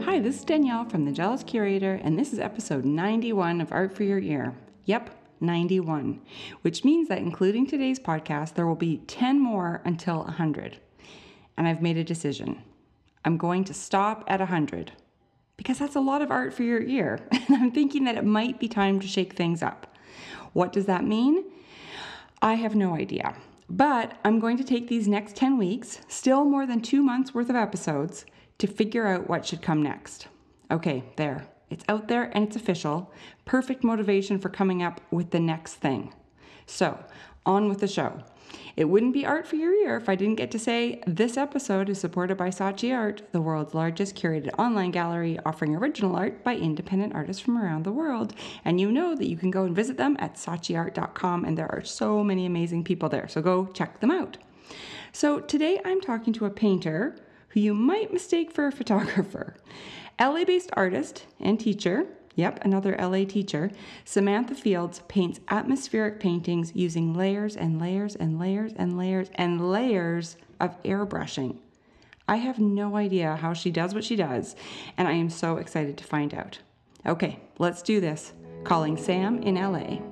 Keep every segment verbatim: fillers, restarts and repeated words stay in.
Hi, this is Danielle from The Jealous Curator, and this is episode ninety-one of Art for Your Ear. Yep, ninety-one, which means that including today's podcast, there will be ten more until one hundred. And I've made a decision. I'm going to stop at one hundred because that's a lot of art for your ear, and I'm thinking that it might be time to shake things up. What does that mean? I have no idea. But I'm going to take these next ten weeks, still more than two months worth of episodes, to figure out what should come next. Okay, there. It's out there and it's official. Perfect motivation for coming up with the next thing. So, on with the show. It wouldn't be art for your ear if I didn't get to say this episode is supported by Saatchi Art, the world's largest curated online gallery offering original art by independent artists from around the world. And you know that you can go and visit them at saatchi art dot com, and there are so many amazing people there. So go check them out. So today I'm talking to a painter who you might mistake for a photographer. L A-based artist and teacher, yep, another L A teacher, Samantha Fields paints atmospheric paintings using layers and layers and layers and layers and layers of airbrushing. I have no idea how she does what she does, and I am so excited to find out. Okay, let's do this. Calling Sam in L A.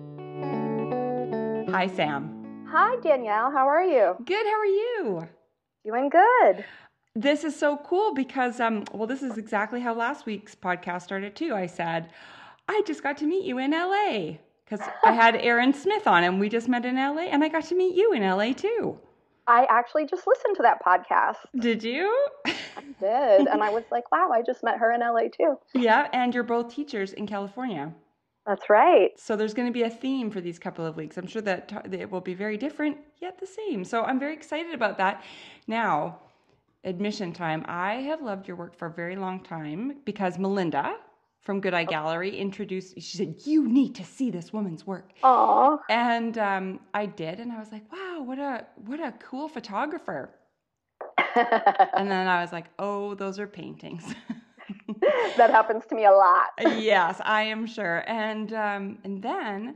Hi, Sam. Hi, Danielle. How are you? Good, how are you? Doing good. This is so cool because, um, well, this is exactly how last week's podcast started too. I said, I just got to meet you in L A because I had Aaron Smith on and we just met in L A, and I got to meet you in L A too. I actually just listened to that podcast. Did you? I did. And I was like, wow, I just met her in L A too. Yeah. And you're both teachers in California. That's right. So there's going to be a theme for these couple of weeks. I'm sure that t- it will be very different, yet the same. So I'm very excited about that. Now, admission time. I have loved your work for a very long time because Melinda from Good Eye Gallery introduced, she said, you need to see this woman's work. Aww. And um, I did. And I was like, wow, what a, what a cool photographer. And then I was like, oh, those are paintings. That happens to me a lot. Yes, I am sure. And, um, and then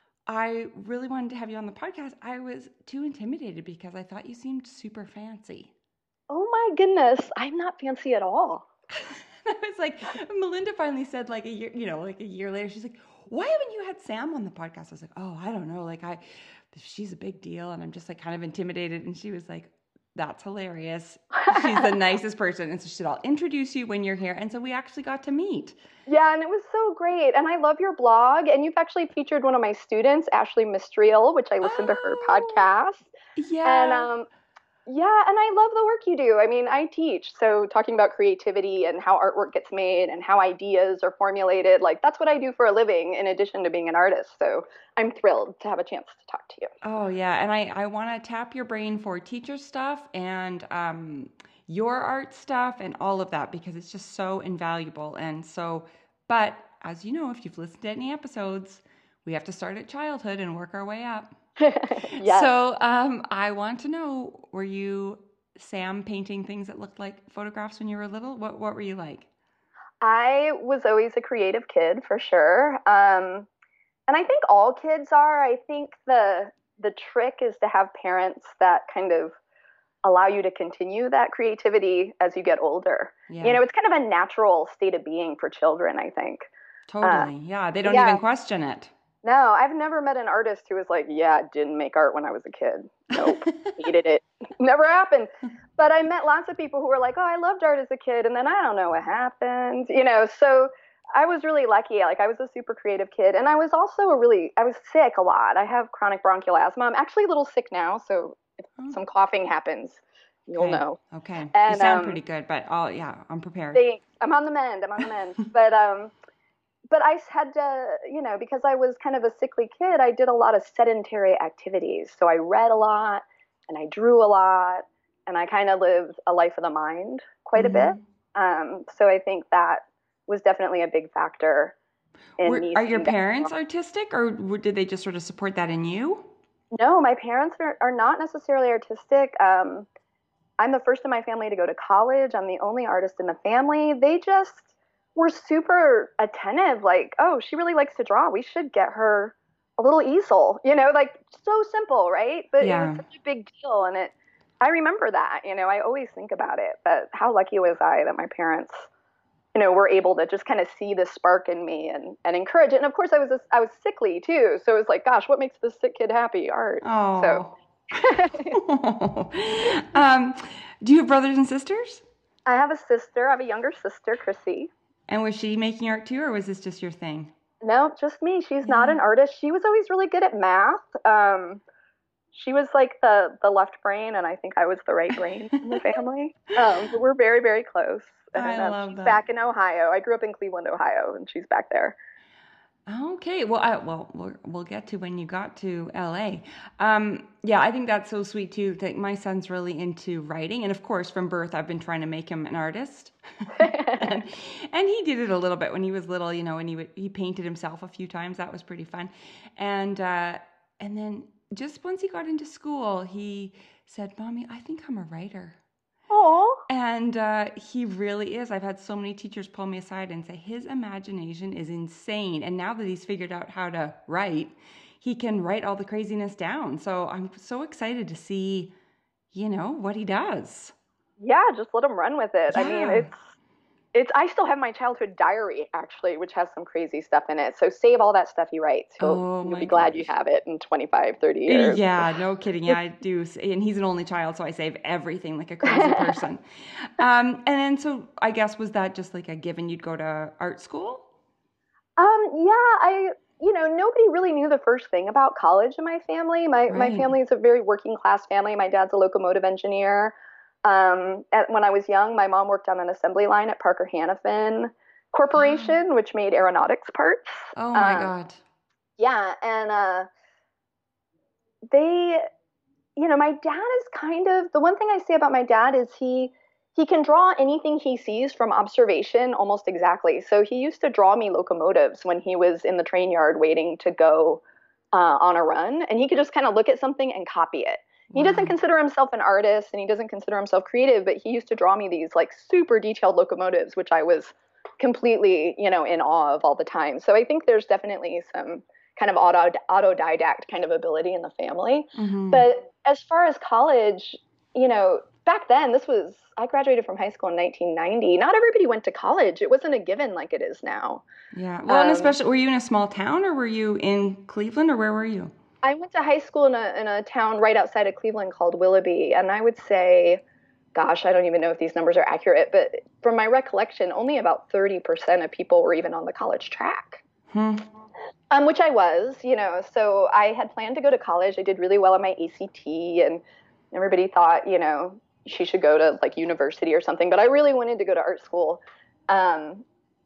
I really wanted to have you on the podcast. I was too intimidated because I thought you seemed super fancy. Oh my goodness, I'm not fancy at all. I was like, Melinda finally said like a year, you know, like a year later, she's like, why haven't you had Sam on the podcast? I was like, oh, I don't know. Like I, she's a big deal. And I'm just like kind of intimidated. And she was like, that's hilarious. She's the nicest person. And so she said, I'll introduce you when you're here. And so we actually got to meet. Yeah, and it was so great. And I love your blog. And you've actually featured one of my students, Ashley Mistriel, which I listened oh, to her podcast. Yeah. And um, yeah, and I love the work you do. I mean, I teach. So talking about creativity and how artwork gets made and how ideas are formulated, like that's what I do for a living in addition to being an artist. So I'm thrilled to have a chance to talk to you. Oh, yeah. And I, I want to tap your brain for teacher stuff and um, your art stuff and all of that because it's just so invaluable. And so, but as you know, if you've listened to any episodes, we have to start at childhood and work our way up. Yes. So um, I want to know, were you, Sam, painting things that looked like photographs when you were little? What What were you like? I was always a creative kid for sure. Um, and I think all kids are. I think the the trick is to have parents that kind of allow you to continue that creativity as you get older. Yeah. You know, it's kind of a natural state of being for children, I think. Totally. Uh, yeah. They don't yeah. even question it. No, I've never met an artist who was like, yeah, didn't make art when I was a kid. Nope, hated it. Never happened. But I met lots of people who were like, oh, I loved art as a kid. And then I don't know what happened. You know, so I was really lucky. Like I was a super creative kid. And I was also a really, I was sick a lot. I have chronic bronchial asthma. I'm actually a little sick now. So if oh. some coughing happens, you'll okay. know. Okay. And, you sound um, pretty good, but oh yeah, I'm prepared. They, I'm on the mend. I'm on the mend. but, um, But I had to, you know, because I was kind of a sickly kid, I did a lot of sedentary activities. So I read a lot and I drew a lot and I kind of lived a life of the mind quite mm-hmm. a bit. Um, so I think that was definitely a big factor in Were, me. Are your parents artistic or did they just sort of support that in you? No, my parents are, are not necessarily artistic. Um, I'm the first in my family to go to college. I'm the only artist in the family. They just were super attentive, like, oh, she really likes to draw. We should get her a little easel, you know, like so simple, right? But yeah. It was such a big deal. And it, I remember that, you know, I always think about it, but how lucky was I that my parents you know, were able to just kind of see the spark in me and, and encourage it. And of course I was, a, I was sickly too. So it was like, gosh, what makes this sick kid happy? Art. So. Oh. um, do you have brothers and sisters? I have a sister. I have a younger sister, Chrissy. And was she making art too, or was this just your thing? No, just me. She's Yeah. not an artist. She was always really good at math. Um, she was like the, the left brain, and I think I was the right brain in the family. Um, but we're very, very close. And I um, love she's that. back in Ohio. I grew up in Cleveland, Ohio, and she's back there. Okay, well, I, well, we'll we'll get to when you got to L A. Um, yeah, I think that's so sweet too. That my son's really into writing, and of course, from birth, I've been trying to make him an artist, and, and he did it a little bit when he was little, you know, and he would, he painted himself a few times. That was pretty fun, and uh, and then just once he got into school, he said, "Mommy, I think I'm a writer." Oh. And uh, he really is. I've had so many teachers pull me aside and say his imagination is insane. And now that he's figured out how to write, he can write all the craziness down. So I'm so excited to see, you know, what he does. Yeah, just let him run with it. Yeah. I mean, it's it's. I still have my childhood diary actually, which has some crazy stuff in it. So save all that stuff he writes. He'll, Oh, you'll my be glad gosh. you have it in twenty-five, thirty years. Yeah, no kidding. Yeah, I do. And he's an only child, so I save everything like a crazy person. um, and then, so I guess, was that just like a given you'd go to art school? Um, yeah, I, you know, nobody really knew the first thing about college in my family. My my Right. family is a very working class family. My dad's a locomotive engineer. Um, at, when I was young, my mom worked on an assembly line at Parker Hannifin Corporation, which made aeronautics parts. Oh my Um, God. Yeah, and uh, they, you know, my dad is kind of the one thing I say about my dad is he he can draw anything he sees from observation almost exactly. So he used to draw me locomotives when he was in the train yard waiting to go uh, on a run, and he could just kind of look at something and copy it. He Wow. doesn't consider himself an artist and he doesn't consider himself creative, but he used to draw me these like super detailed locomotives, which I was completely, you know, in awe of all the time. So I think there's definitely some kind of auto autodidact kind of ability in the family. Mhm. But as far as college, you know, back then, this was, I graduated from high school in nineteen ninety. Not everybody went to college. It wasn't a given like it is now. Yeah. Well, and Um, especially, were you in a small town or were you in Cleveland or where were you? I went to high school in a in a town right outside of Cleveland called Willoughby, and I would say, gosh, I don't even know if these numbers are accurate, but from my recollection, only about thirty percent of people were even on the college track. Hmm. Um, which I was, you know, so I had planned to go to college. I did really well on my A C T, and everybody thought, you know, she should go to like university or something, but I really wanted to go to art school. Um,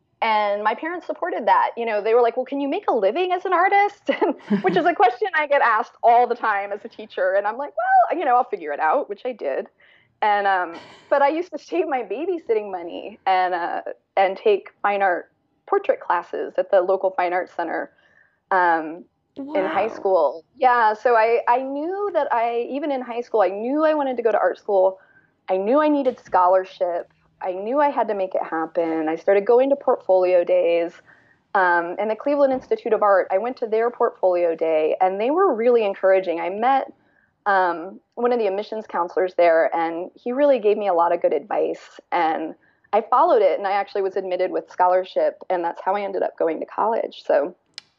and my parents supported that. You know, they were like, well, can you make a living as an artist? Which is a question I get asked all the time as a teacher. And I'm like, well, you know, I'll figure it out, which I did. And, um, but I used to save my babysitting money and, uh, and take fine art portrait classes at the local fine arts center, um, Wow. in high school. Yeah. So I, I knew that I, even in high school, I knew I wanted to go to art school. I knew I needed scholarship. I knew I had to make it happen. I started going to portfolio days. Um, and the Cleveland Institute of Art, I went to their portfolio day, and they were really encouraging. I met um, one of the admissions counselors there, and he really gave me a lot of good advice. And I followed it, and I actually was admitted with scholarship, and that's how I ended up going to college. So,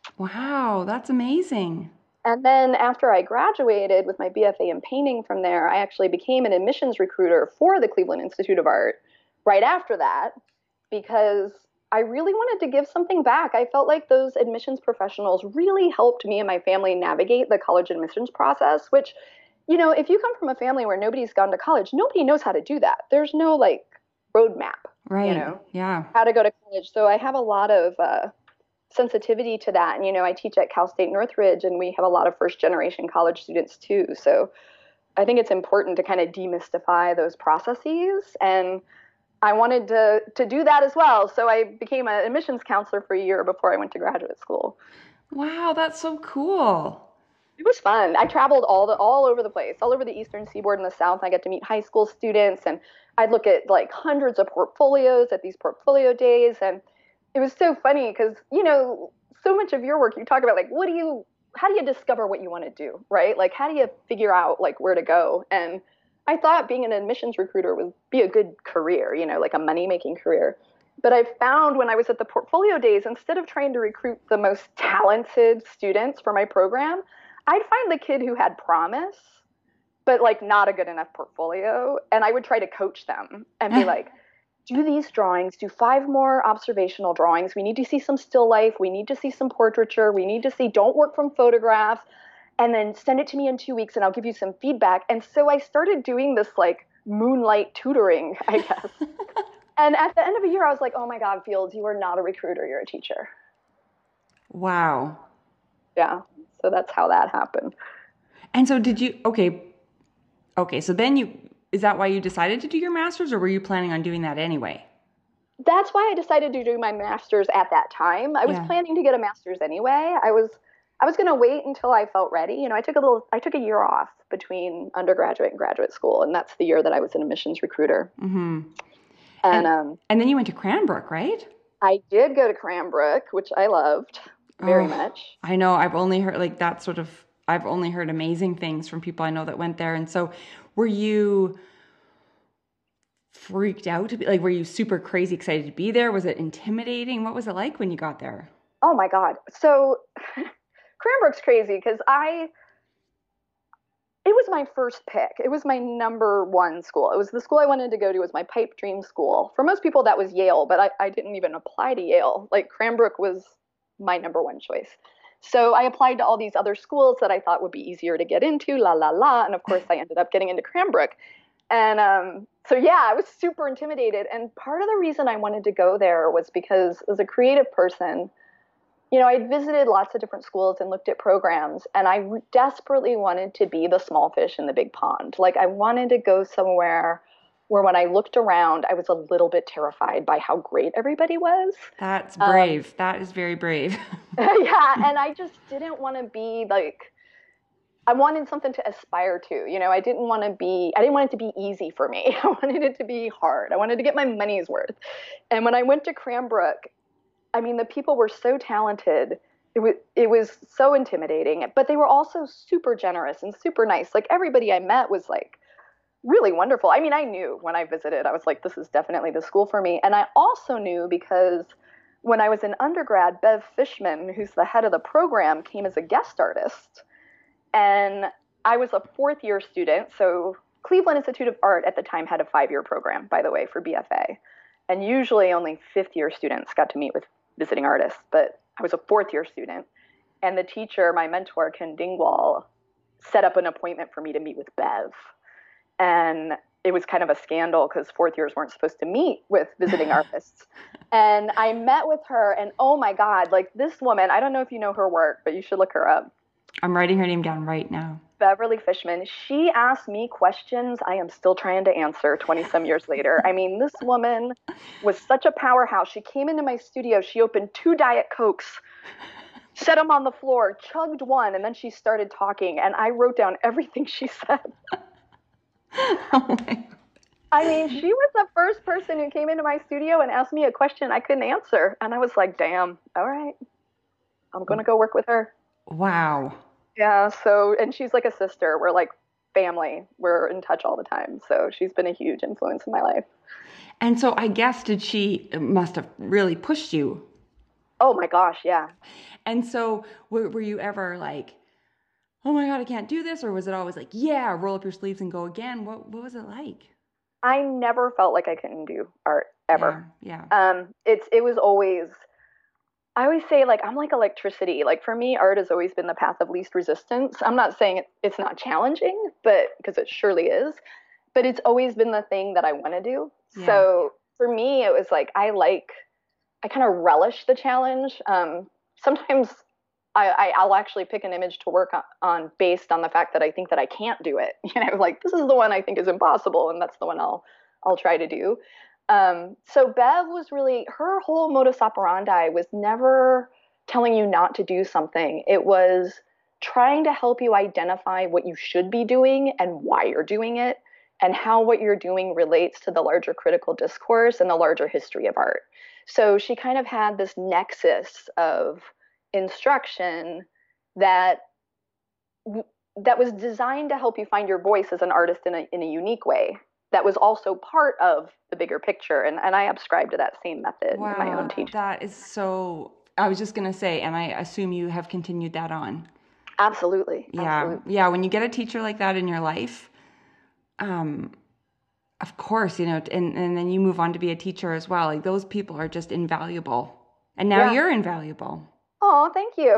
Wow, that's amazing. and then after I graduated with my B F A in painting from there, I actually became an admissions recruiter for the Cleveland Institute of Art right after that, because I really wanted to give something back. I felt like those admissions professionals really helped me and my family navigate the college admissions process, which, you know, if you come from a family where nobody's gone to college, nobody knows how to do that. There's no like roadmap, Right. you know, Yeah. how to go to college. So I have a lot of uh, sensitivity to that. And, you know, I teach at Cal State Northridge, and we have a lot of first generation college students too. So I think it's important to kind of demystify those processes. And I wanted to to do that as well. So I became an admissions counselor for a year before I went to graduate school. Wow, that's so cool. It was fun. I traveled all the all over the place, all over the Eastern Seaboard and the South. I got to meet high school students, and I'd look at like hundreds of portfolios at these portfolio days. And it was so funny because, you know, so much of your work, you talk about like, what do you, how do you discover what you want to do, right? Like, how do you figure out like where to go? And I thought being an admissions recruiter would be a good career, you know, like a money-making career. But I found when I was at the portfolio days, instead of trying to recruit the most talented students for my program, I'd find the kid who had promise, but like not a good enough portfolio. And I would try to coach them and be like, do these drawings, do five more observational drawings. We need to see some still life. We need to see some portraiture. We need to see, don't work from photographs. And then send it to me in two weeks and I'll give you some feedback. And so I started doing this like moonlight tutoring, I guess. And at the end of a year, I was like, oh my God, Fields, you are not a recruiter, you're a teacher. Wow. Yeah. So that's how that happened. And so did you, okay. Okay. So then you, is that why you decided to do your master's, or were you planning on doing that anyway? That's why I decided to do my master's at that time. I was Yeah. planning to get a master's anyway. I was, I was going to wait until I felt ready. You know, I took a little, I took a year off between undergraduate and graduate school. And that's the year that I was an admissions recruiter. Mm-hmm. And, And, um, and then you went to Cranbrook, right? I did go to Cranbrook, which I loved very Oh, much. I know. I've only heard like that sort of, I've only heard amazing things from people I know that went there. And so were you freaked out to be like, were you super crazy excited to be there? Was it intimidating? What was it like when you got there? Oh my God. So Cranbrook's crazy because I, it was my first pick. It was my number one school. It was the school I wanted to go to. It was my pipe dream school. For most people, that was Yale, but I, I didn't even apply to Yale. Like Cranbrook was my number one choice. So I applied to all these other schools that I thought would be easier to get into, la, la, la. And of course, I ended up getting into Cranbrook. And um, so, yeah, I was super intimidated. And part of the reason I wanted to go there was because as a creative person, you know, I'd visited lots of different schools and looked at programs, and I desperately wanted to be the small fish in the big pond. Like, I wanted to go somewhere where when I looked around, I was a little bit terrified by how great everybody was. That's brave. Um, that is very brave. Yeah, and I just didn't want to be like, I wanted something to aspire to. You know, I didn't want to be, I didn't want it to be easy for me. I wanted it to be hard. I wanted to get my money's worth. And when I went to Cranbrook, I mean, the people were so talented. It was, it was so intimidating, but they were also super generous and super nice. Like everybody I met was like really wonderful. I mean, I knew when I visited, I was like, this is definitely the school for me. And I also knew because when I was in undergrad, Bev Fishman, who's the head of the program, came as a guest artist. And I was a fourth year student. So Cleveland Institute of Art at the time had a five-year program, by the way, for B F A. And usually only fifth year students got to meet with visiting artists, but I was a fourth year student. And the teacher, my mentor, Ken Dingwall, set up an appointment for me to meet with Bev. And it was kind of a scandal because fourth years weren't supposed to meet with visiting artists. And I met with her, and oh my God, like this woman, I don't know if you know her work, but you should look her up. I'm writing her name down right now. Beverly Fishman. She asked me questions I am still trying to answer twenty some years later. I mean, this woman was such a powerhouse. She came into my studio. She opened two Diet Cokes, set them on the floor, chugged one, and then she started talking. And I wrote down everything she said. Oh my God. I mean, she was the first person who came into my studio and asked me a question I couldn't answer. And I was like, damn, all right, I'm going to go work with her. Wow. Yeah. So, and she's like a sister. We're like family. We're in touch all the time. So she's been a huge influence in my life. And so I guess, did she must have really pushed you? Oh my gosh. Yeah. And so were, were you ever like, oh my God, I can't do this? Or was it always like, yeah, roll up your sleeves and go again? What What was it like? I never felt like I couldn't do art ever. Yeah. yeah. Um, it's, it was always, I always say like, I'm like electricity. Like for me, art has always been the path of least resistance. I'm not saying it, it's not challenging, but because it surely is, but it's always been the thing that I want to do. Yeah. So for me, it was like, I like, I kind of relish the challenge. Um, sometimes I, I, I'll actually pick an image to work on, on based on the fact that I think that I can't do it. You know, like this is the one I think is impossible, and that's the one I'll I'll try to do. Um, so Bev was really, her whole modus operandi was never telling you not to do something. It was trying to help you identify what you should be doing and why you're doing it, and how what you're doing relates to the larger critical discourse and the larger history of art. So she kind of had this nexus of instruction that that was designed to help you find your voice as an artist in a in a unique way. that was also part of the bigger picture. And, and I subscribe to that same method Wow, in my own teaching. That is so, I was just going to say, and I assume you have continued that on. Absolutely. Yeah. Absolutely. Yeah. When you get a teacher like that in your life, um, of course, you know, and, and then you move on to be a teacher as well. Like those people are just invaluable. And now yeah. you're invaluable. Oh, thank you.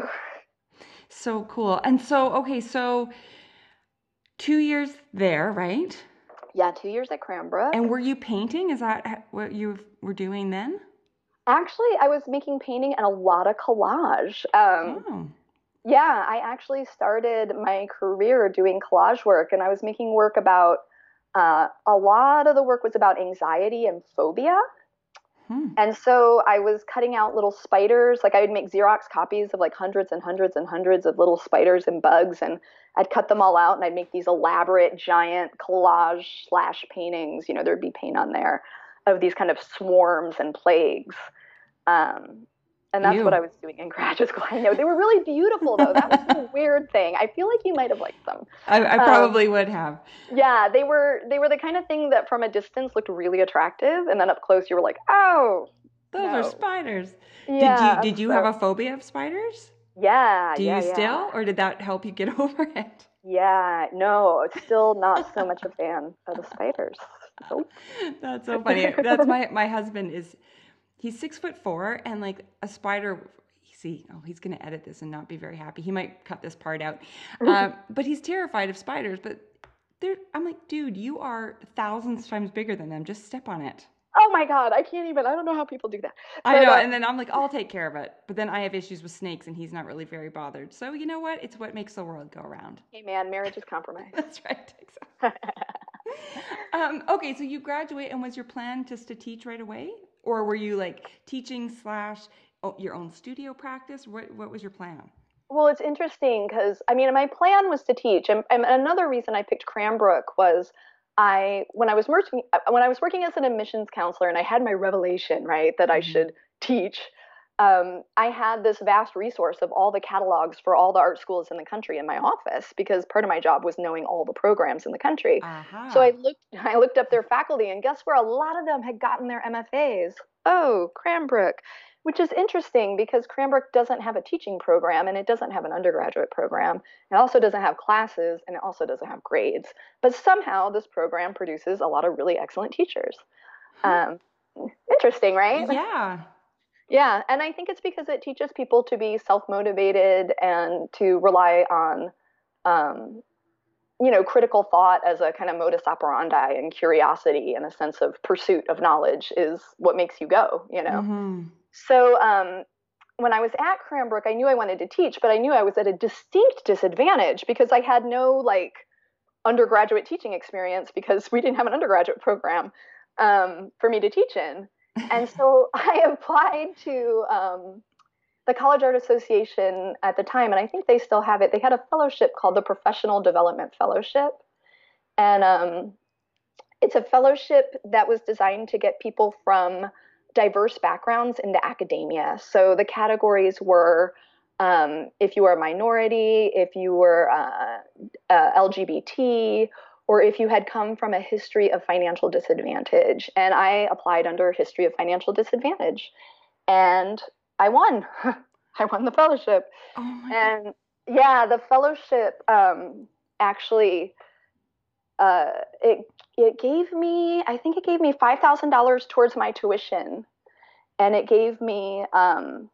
So cool. And so, okay, so two years there, right? Yeah, two years at Cranbrook. And were you painting? Is that what you were doing then? Actually, I was making painting and a lot of collage. Um, oh. Yeah, I actually started my career doing collage work, and I was making work about, uh, a lot of the work was about anxiety and phobia. Hmm. And so I was cutting out little spiders. Like I would make Xerox copies of like hundreds and hundreds and hundreds of little spiders and bugs. And I'd cut them all out and I'd make these elaborate giant collage slash paintings. You know, there'd be paint on there of these kind of swarms and plagues. Um, and that's Ew. What I was doing in graduate school. I know they were really beautiful though. That was the weird thing. I feel like you might have liked them. I, I probably um, would have. Yeah, they were they were the kind of thing that from a distance looked really attractive, and then up close you were like, oh, those no. are spiders. Yeah, did you did you so, have a phobia of spiders? Yeah. Do yeah, you yeah. still, or did that help you get over it? Yeah, no, still not so much a fan of the spiders. Nope. That's so funny. That's my my husband is. He's six foot four, and like a spider. See, oh, he's going to edit this and not be very happy. He might cut this part out. Um, but he's terrified of spiders. But they're, I'm like, dude, you are thousands times bigger than them. Just step on it. Oh my God, I can't even. I don't know how people do that. I know, uh, and then I'm like, I'll take care of it. But then I have issues with snakes, and he's not really very bothered. So you know what? It's what makes the world go around. Hey man, marriage is compromise. That's right. Exactly. um, okay, so you graduate, and was your plan just to teach right away? Or were you like teaching slash your own studio practice? What what was your plan? Well, it's interesting because, I mean, my plan was to teach. And, and another reason I picked Cranbrook was I, when I was working, when I was working as an admissions counselor and I had my revelation, right, that mm-hmm. I should teach, um, I had this vast resource of all the catalogs for all the art schools in the country in my office because part of my job was knowing all the programs in the country. Uh-huh. So I looked, I looked up their faculty, and guess where a lot of them had gotten their M F As? Oh, Cranbrook, which is interesting because Cranbrook doesn't have a teaching program and it doesn't have an undergraduate program. It also doesn't have classes and it also doesn't have grades. But somehow this program produces a lot of really excellent teachers. Um, interesting, right? Yeah. Yeah, and I think it's because it teaches people to be self-motivated and to rely on, um, you know, critical thought as a kind of modus operandi, and curiosity and a sense of pursuit of knowledge is what makes you go, you know. Mm-hmm. So um, when I was at Cranbrook, I knew I wanted to teach, but I knew I was at a distinct disadvantage because I had no like undergraduate teaching experience because we didn't have an undergraduate program um, for me to teach in. And so I applied to um, the College Art Association at the time, and I think they still have it. They had a fellowship called the Professional Development Fellowship. And um, it's a fellowship that was designed to get people from diverse backgrounds into academia. So the categories were um, if you were a minority, if you were uh, uh, L G B T, or if you had come from a history of financial disadvantage. And I applied under history of financial disadvantage. And I won. I won the fellowship. Oh my and God. Yeah, the fellowship um, actually, uh, it it gave me, I think it gave me five thousand dollars towards my tuition. And it gave me um,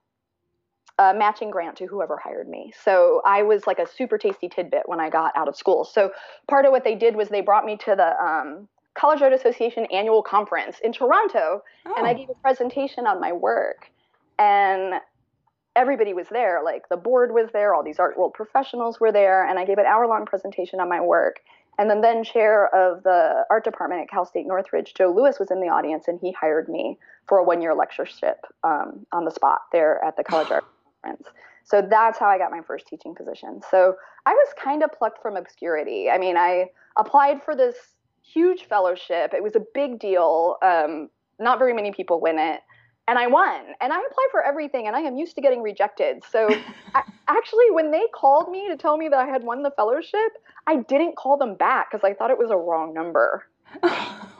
a matching grant to whoever hired me. So I was like a super tasty tidbit when I got out of school. So part of what they did was they brought me to the um, College Art Association annual conference in Toronto. Oh. And I gave a presentation on my work. And everybody was there. Like the board was there. All these art world professionals were there. And I gave an hour-long presentation on my work. And then then chair of the art department at Cal State Northridge, Joe Lewis, was in the audience, and he hired me for a one-year lectureship um, on the spot there at the College Art Conference. So that's how I got my first teaching position. So I was kind of plucked from obscurity. I mean, I applied for this huge fellowship. It was a big deal. Um, not very many people win it. And I won. And I applied for everything, and I am used to getting rejected. So I, actually, when they called me to tell me that I had won the fellowship, I didn't call them back because I thought it was a wrong number.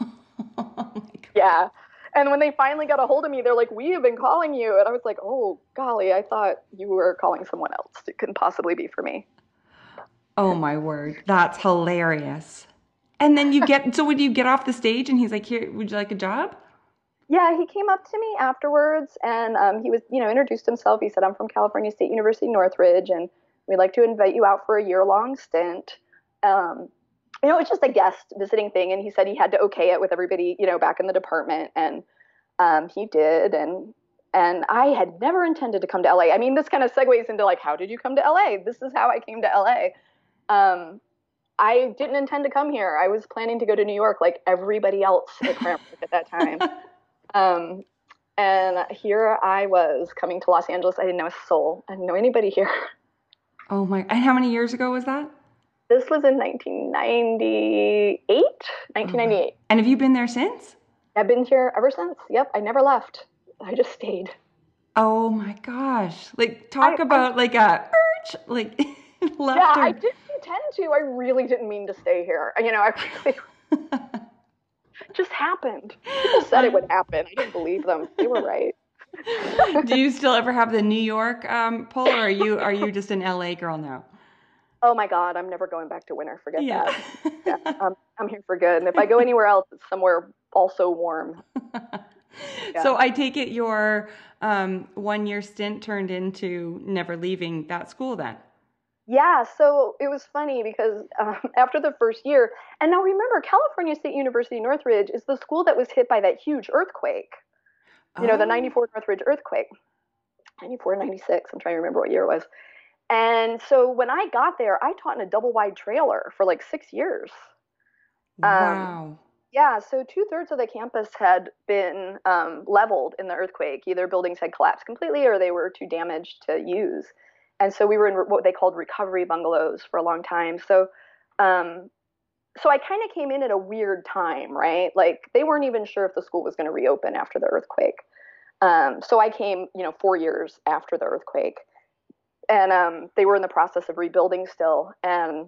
Yeah. And when they finally got a hold of me, they're like, we have been calling you. And I was like, oh, golly, I thought you were calling someone else. It couldn't possibly be for me. Oh my word. That's hilarious. And then you get, so would you get off the stage and he's like, here, would you like a job? Yeah, he came up to me afterwards and um, he was, you know, introduced himself. He said, I'm from California State University, Northridge, and we'd like to invite you out for a year long stint. Um, you know, it's just a guest visiting thing. And he said he had to okay it with everybody, you know, back in the department. And um, he did. And and I had never intended to come to L A. I mean, this kind of segues into like, how did you come to L A? This is how I came to L A. Um, I didn't intend to come here. I was planning to go to New York like everybody else at Cranbrook at that time. Um, and here I was coming to Los Angeles. I didn't know a soul. I didn't know anybody here. Oh my, and how many years ago was that? This was in nineteen ninety-eight, nineteen ninety-eight. Oh, and have you been there since? I've been here ever since. Yep. I never left. I just stayed. Oh my gosh. Like talk I, about I, like a urge, like left. Yeah, or... I didn't intend to. I really didn't mean to stay here. You know, I really... It just happened. People said it would happen. I didn't believe them. They were right. Do you still ever have the New York um, pull, or are you are you just an L A girl now? Oh my God, I'm never going back to winter. Forget yeah. that. Yeah, I'm, I'm here for good. And if I go anywhere else, it's somewhere also warm. Yeah. So I take it your um, one year stint turned into never leaving that school then? Yeah, so it was funny because um, after the first year, and now remember, California State University Northridge is the school that was hit by that huge earthquake. You know, oh. the ninety-four Northridge earthquake. ninety-four, ninety-six, I'm trying to remember what year it was. And so when I got there, I taught in a double wide trailer for like six years. Wow. Um, yeah, so two thirds of the campus had been um, leveled in the earthquake. Either buildings had collapsed completely or they were too damaged to use. And so we were in what they called recovery bungalows for a long time. So, um, so I kind of came in at a weird time, right? Like they weren't even sure if the school was going to reopen after the earthquake. Um, so I came, you know, four years after the earthquake, and um, they were in the process of rebuilding still. And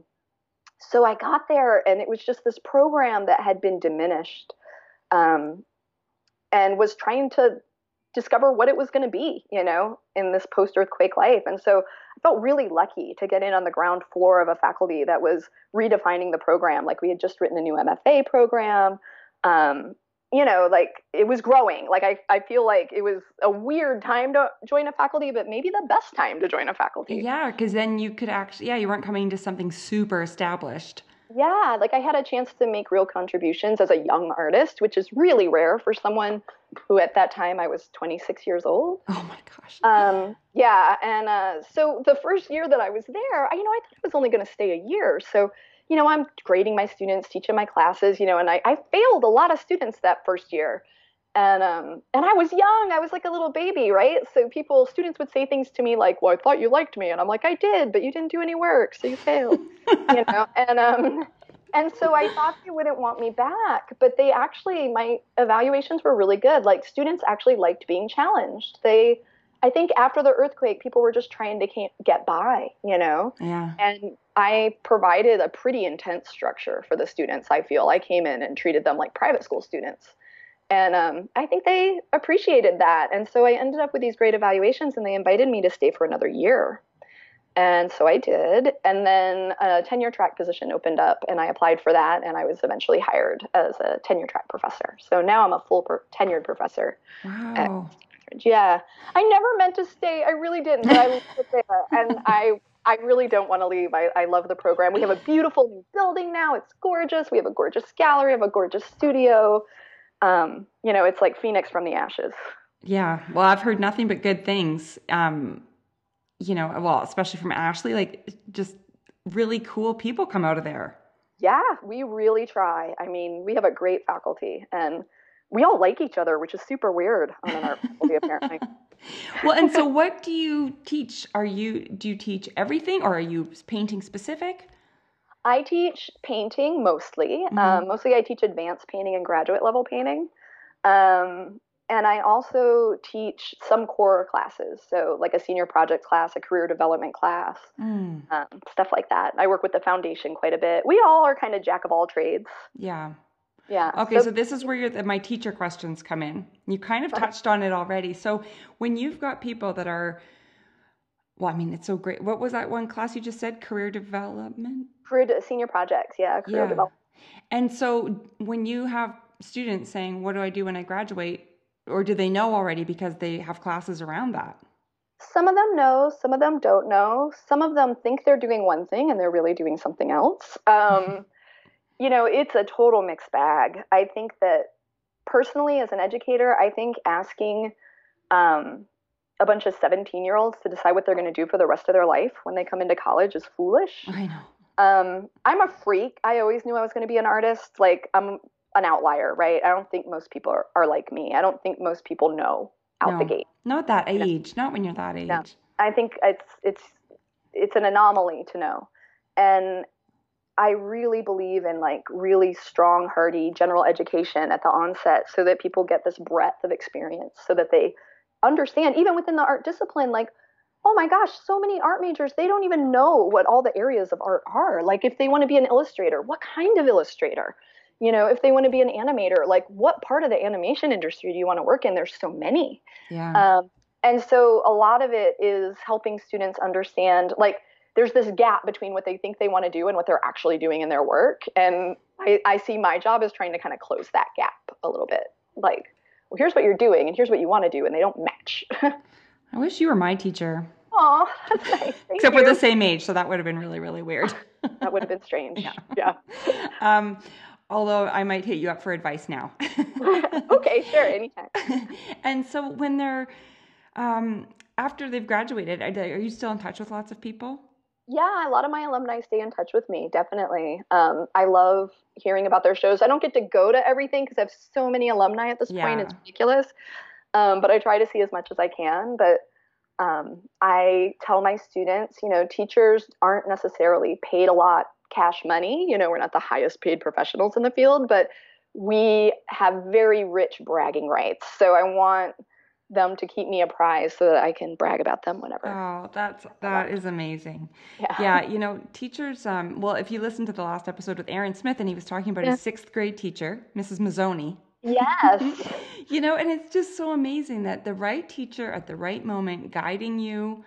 so I got there, and it was just this program that had been diminished, um, and was trying to discover what it was going to be, you know, in this post-earthquake life. And so I felt really lucky to get in on the ground floor of a faculty that was redefining the program. Like we had just written a new M F A program. Um, you know, like it was growing. Like I, I feel like it was a weird time to join a faculty, but maybe the best time to join a faculty. Yeah, because then you could actually, yeah, you weren't coming to something super established. Yeah, like I had a chance to make real contributions as a young artist, which is really rare for someone who at that time I was twenty-six years old. Oh my gosh. Um, yeah, and uh, so the first year that I was there, I, you know, I thought I was only going to stay a year. So, you know, I'm grading my students, teaching my classes, you know, and I, I failed a lot of students that first year. And um, and I was young. I was like a little baby, right? So people, students would say things to me like, "Well, I thought you liked me," and I'm like, "I did, but you didn't do any work, so you failed." You know, and um, and so I thought they wouldn't want me back, but they actually, my evaluations were really good. Like students actually liked being challenged. They, I think after the earthquake, people were just trying to get by, you know. Yeah. And I provided a pretty intense structure for the students. I feel I came in and treated them like private school students. And um, I think they appreciated that. And so I ended up with these great evaluations, and they invited me to stay for another year. And so I did. And then a tenure track position opened up, and I applied for that. And I was eventually hired as a tenure track professor. So now I'm a full per- tenured professor. Wow. At, yeah. I never meant to stay. I really didn't. But I was there. And I I really don't want to leave. I, I love the program. We have a beautiful new building now. It's gorgeous. We have a gorgeous gallery. We have a gorgeous studio. Um, you know, it's like Phoenix from the ashes. Yeah. Well, I've heard nothing but good things. Um, you know, well, especially from Ashley, like just really cool people come out of there. Yeah, we really try. I mean, we have a great faculty, and we all like each other, which is super weird on an art faculty, apparently. Well, and so what do you teach? Are you, do you teach everything, or are you painting specific? I teach painting mostly. Mm-hmm. Um, mostly I teach advanced painting and graduate level painting. Um, and I also teach some core classes. So like a senior project class, a career development class, mm. um, stuff like that. I work with the foundation quite a bit. We all are kind of jack of all trades. Yeah. Yeah. Okay, so, so this is where your, the, my teacher questions come in. You kind of touched on it already. So when you've got people that are, well, I mean, it's so great. What was that one class you just said? Career development? Career de- senior projects, yeah, career Yeah. development. And so when you have students saying, what do I do when I graduate? Or do they know already because they have classes around that? Some of them know, some of them don't know. Some of them think they're doing one thing and they're really doing something else. Um, you know, it's a total mixed bag. I think that personally, as an educator, I think asking um, a bunch of seventeen year olds to decide what they're going to do for the rest of their life when they come into college is foolish. I know. Um, I'm a freak. I always knew I was going to be an artist. Like, I'm an outlier, right? I don't think most people are, are like me. I don't think most people know out no, the gate. Not that You know? age. Not when you're that age. No. I think it's it's it's an anomaly to know. And I really believe in like really strong, hearty general education at the onset so that people get this breadth of experience so that they understand, even within the art discipline, like, oh my gosh, so many art majors, they don't even know what all the areas of art are. Like, if they want to be an illustrator, what kind of illustrator? You know, if they want to be an animator, like, what part of the animation industry do you want to work in? There's so many. Yeah. Um, and so a lot of it is helping students understand, like, there's this gap between what they think they want to do and what they're actually doing in their work. And I, I see my job as trying to kind of close that gap a little bit. Like, well, here's what you're doing and here's what you want to do, and they don't match. I wish you were my teacher. Oh, that's nice. Thank Except you. we're the same age, so that would have been really, really weird. That would have been strange. Yeah. Yeah. Um, although I might hit you up for advice now. Okay, sure, anytime. And so when they're, um, after they've graduated, are you still in touch with lots of people? Yeah, a lot of my alumni stay in touch with me, definitely. Um, I love hearing about their shows. I don't get to go to everything because I have so many alumni at this Yeah. point. It's ridiculous. Um, but I try to see as much as I can. But um, I tell my students, you know, teachers aren't necessarily paid a lot cash money. You know, we're not the highest paid professionals in the field, but we have very rich bragging rights. So I want them to keep me apprised so that I can brag about them whenever. Oh, that's, that is amazing. Yeah. Yeah. You know, teachers, um, well, if you listened to the last episode with Aaron Smith and he was talking about yeah. his sixth grade teacher, Missus Mazzoni. Yes. You know, and it's just so amazing that the right teacher at the right moment guiding you,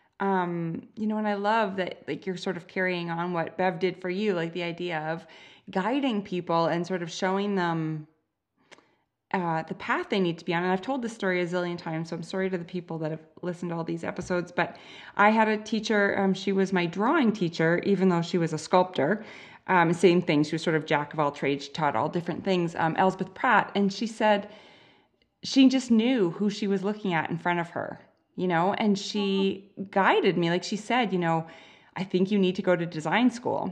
um, you know, and I love that, like, you're sort of carrying on what Bev did for you, like the idea of guiding people and sort of showing them Uh, the path they need to be on. And I've told this story a zillion times, so I'm sorry to the people that have listened to all these episodes, but I had a teacher, um, she was my drawing teacher, even though she was a sculptor. Um, same thing, she was sort of jack of all trades, she taught all different things, um, Elspeth Pratt, and she said she just knew who she was looking at in front of her, you know, and she guided me. Like she said, you know, I think you need to go to design school.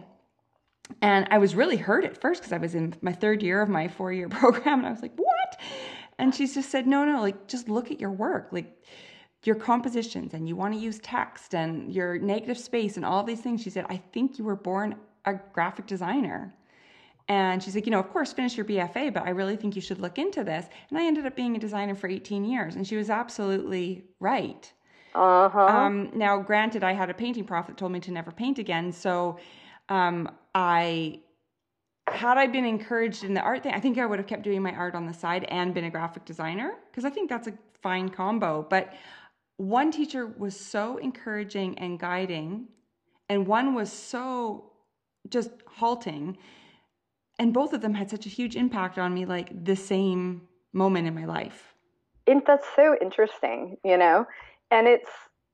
And I was really hurt at first because I was in my third year of my four-year program, and I was like, what? And she just said, no, no, like, just look at your work, like your compositions, and you want to use text and your negative space and all these things. She said, I think you were born a graphic designer. And she's like, you know, of course, finish your B F A, but I really think you should look into this. And I ended up being a designer for eighteen years, and she was absolutely right. Uh-huh. Um, now, granted, I had a painting prof that told me to never paint again, so um, I, had I been encouraged in the art thing, I think I would have kept doing my art on the side and been a graphic designer, because I think that's a fine combo. But one teacher was so encouraging and guiding, and one was so just halting, and both of them had such a huge impact on me, like the same moment in my life. And that's so interesting, you know, and it's,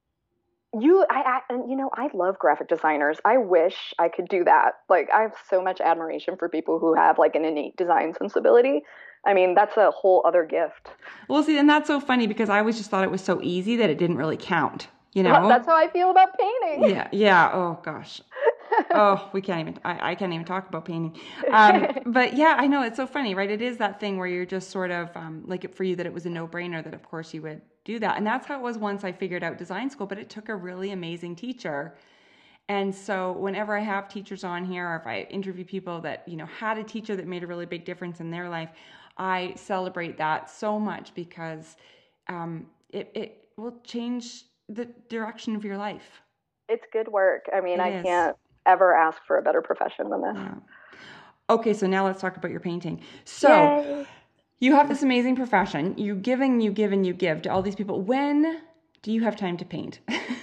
You, I, I, and you know, I love graphic designers. I wish I could do that. Like, I have so much admiration for people who have like an innate design sensibility. I mean, that's a whole other gift. Well, see, and that's so funny because I always just thought it was so easy that it didn't really count, you know? That's how I feel about painting. Yeah. Yeah. Oh gosh. Oh, we can't even, I, I can't even talk about painting. Um, but yeah, I know, it's so funny, right? It is that thing where you're just sort of, um, like for you that it was a no-brainer that of course you would do that. And that's how it was once I figured out design school, but it took a really amazing teacher. And so whenever I have teachers on here, or if I interview people that, you know, had a teacher that made a really big difference in their life, I celebrate that so much because um, it, it will change the direction of your life. It's good work. I mean, It I is. can't ever ask for a better profession than this. Yeah. Okay, so now let's talk about your painting. So Yay. You have this amazing profession. You give and you give and you give to all these people. When do you have time to paint?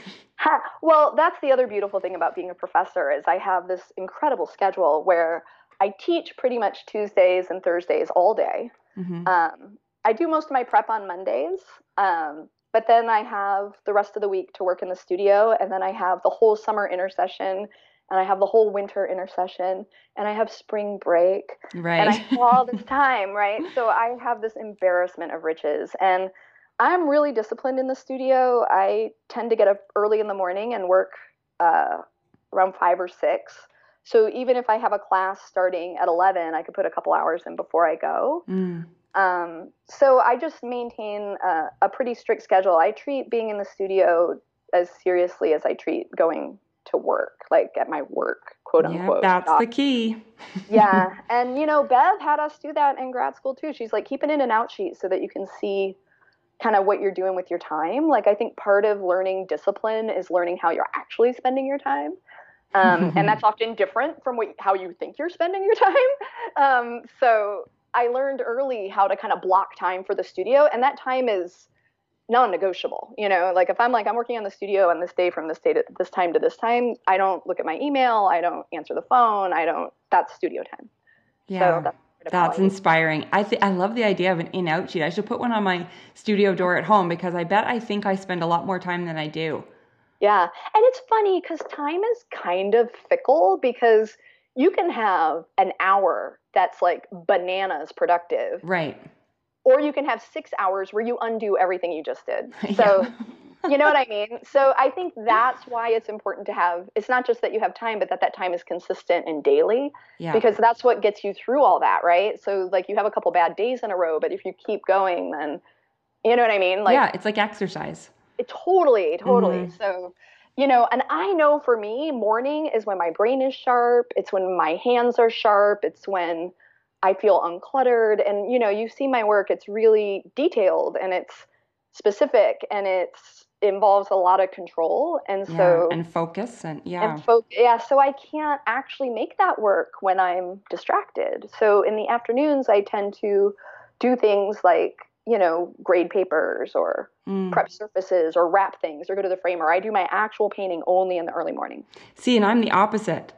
Ha, well, that's the other beautiful thing about being a professor is I have this incredible schedule where I teach pretty much Tuesdays and Thursdays all day. Mm-hmm. Um, I do most of my prep on Mondays, um, but then I have the rest of the week to work in the studio, and then I have the whole summer intersession, and I have the whole winter intersession, and I have spring break, Right. and I have all this time, right? So I have this embarrassment of riches, and I'm really disciplined in the studio. I tend to get up early in the morning and work uh, around five or six. So even if I have a class starting at eleven, I could put a couple hours in before I go. Mm. Um, so I just maintain a, a pretty strict schedule. I treat being in the studio as seriously as I treat going to work, like at my work, quote unquote. Yep, that's job. the key. Yeah. And, you know, Bev had us do that in grad school too. She's like, keep an in and out sheet so that you can see kind of what you're doing with your time. Like, I think part of learning discipline is learning how you're actually spending your time. Um, and that's often different from what, how you think you're spending your time. Um, so I learned early how to kind of block time for the studio, and that time is non-negotiable. You know, like if I'm like, I'm working on the studio on this day from this day to this time to this time, I don't look at my email. I don't answer the phone. I don't, that's studio time. Yeah. So that's That's inspiring. I th- I love the idea of an in-out sheet. I should put one on my studio door at home because I bet I think I spend a lot more time than I do. Yeah. And it's funny because time is kind of fickle because you can have an hour that's like bananas productive. Right. Or you can have six hours where you undo everything you just did. So, yeah. You know what I mean? So I think that's why it's important to have, it's not just that you have time, but that that time is consistent and daily. Yeah. Because that's what gets you through all that, right? So like you have a couple bad days in a row, but if you keep going, then, you know what I mean? Like, yeah, it's like exercise. It totally, totally. Mm-hmm. So, you know, and I know for me, morning is when my brain is sharp. It's when my hands are sharp. It's when I feel uncluttered. And, you know, you see my work, it's really detailed and it's specific and it's involves a lot of control. And so, yeah, and focus and yeah. And fo- yeah. So I can't actually make that work when I'm distracted. So in the afternoons, I tend to do things like, you know, grade papers or mm. prep surfaces or wrap things or go to the framer. I do my actual painting only in the early morning. See, and I'm the opposite.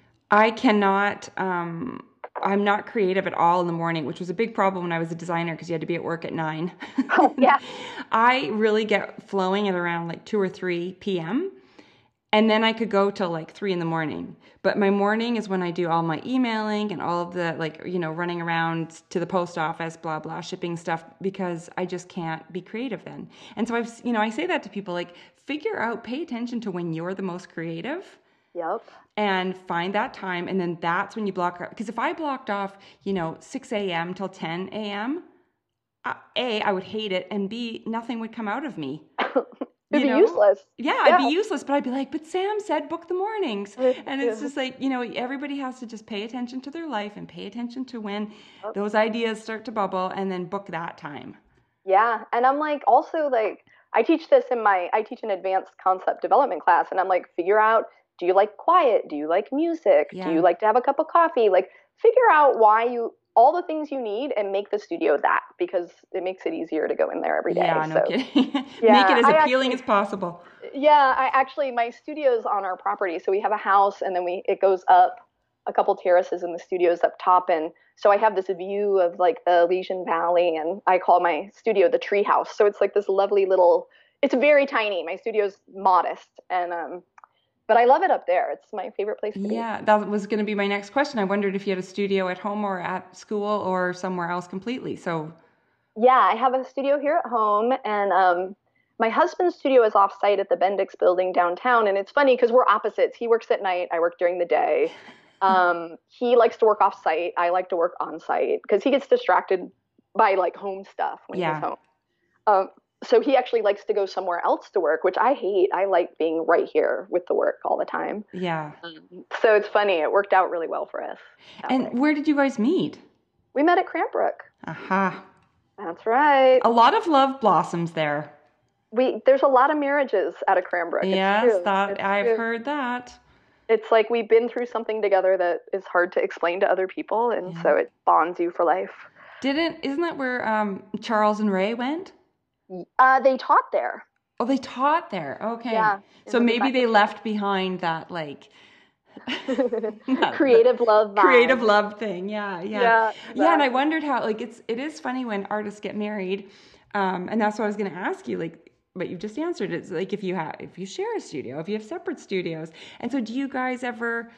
I cannot, um, I'm not creative at all in the morning, which was a big problem when I was a designer because you had to be at work at nine. Oh, yeah. I really get flowing at around like two or three p.m. And then I could go till like three in the morning. But my morning is when I do all my emailing and all of the like, you know, running around to the post office, blah, blah, shipping stuff, because I just can't be creative then. And so I've, you know, I say that to people like, figure out, pay attention to when you're the most creative. Yep. And find that time. And then that's when you block out. Because if I blocked off, you know, six a.m. till ten a.m., uh, A, I would hate it. And B, nothing would come out of me. It'd you be know? useless. Yeah, yeah, I'd be useless, but I'd be like, but Sam said book the mornings. And it's just like, you know, everybody has to just pay attention to their life and pay attention to when oh. those ideas start to bubble and then book that time. Yeah. And I'm like, also like, I teach this in my, I teach an advanced concept development class. And I'm like, figure out, do you like quiet? Do you like music? Yeah. Do you like to have a cup of coffee? Like figure out why you, all the things you need and make the studio that, because it makes it easier to go in there every day. Yeah, no so, kidding. yeah, Make it as I appealing actually, as possible. Yeah, I actually, my studio's on our property. So we have a house and then we, it goes up a couple terraces and the studio's up top. And so I have this view of like the Elysian Valley and I call my studio the tree house. So it's like this lovely little, it's very tiny. My studio's modest and, um, but I love it up there. It's my favorite place to be. Yeah, that was going to be my next question. I wondered if you had a studio at home or at school or somewhere else completely. So, yeah, I have a studio here at home, and um, my husband's studio is off-site at the Bendix building downtown. And it's funny because we're opposites. He works at night. I work during the day. Um, he likes to work off-site. I like to work on-site because he gets distracted by like home stuff when yeah. he's home. Um, So he actually likes to go somewhere else to work, which I hate. I like being right here with the work all the time. Yeah. Um, so it's funny. It worked out really well for us. And way. Where did you guys meet? We met at Cranbrook. Aha. That's right. A lot of love blossoms there. We There's a lot of marriages out of Cranbrook. Yes, it's true. that it's I've true. heard that. It's like we've been through something together that is hard to explain to other people, and Yeah. so it bonds you for life. Didn't, isn't that where um, Charles and Ray went? Uh, they taught there. Oh, they taught there. Okay. Yeah. in So the maybe design- they left behind that like that- creative love vibe. creative love thing. Yeah, yeah. Yeah, Yeah, and I exactly. wondered how like it's it is funny when artists get married. Um, and that's what I was going to ask you, like, but you just answered. It's like if you have if you share a studio, if you have separate studios. And so do you guys ever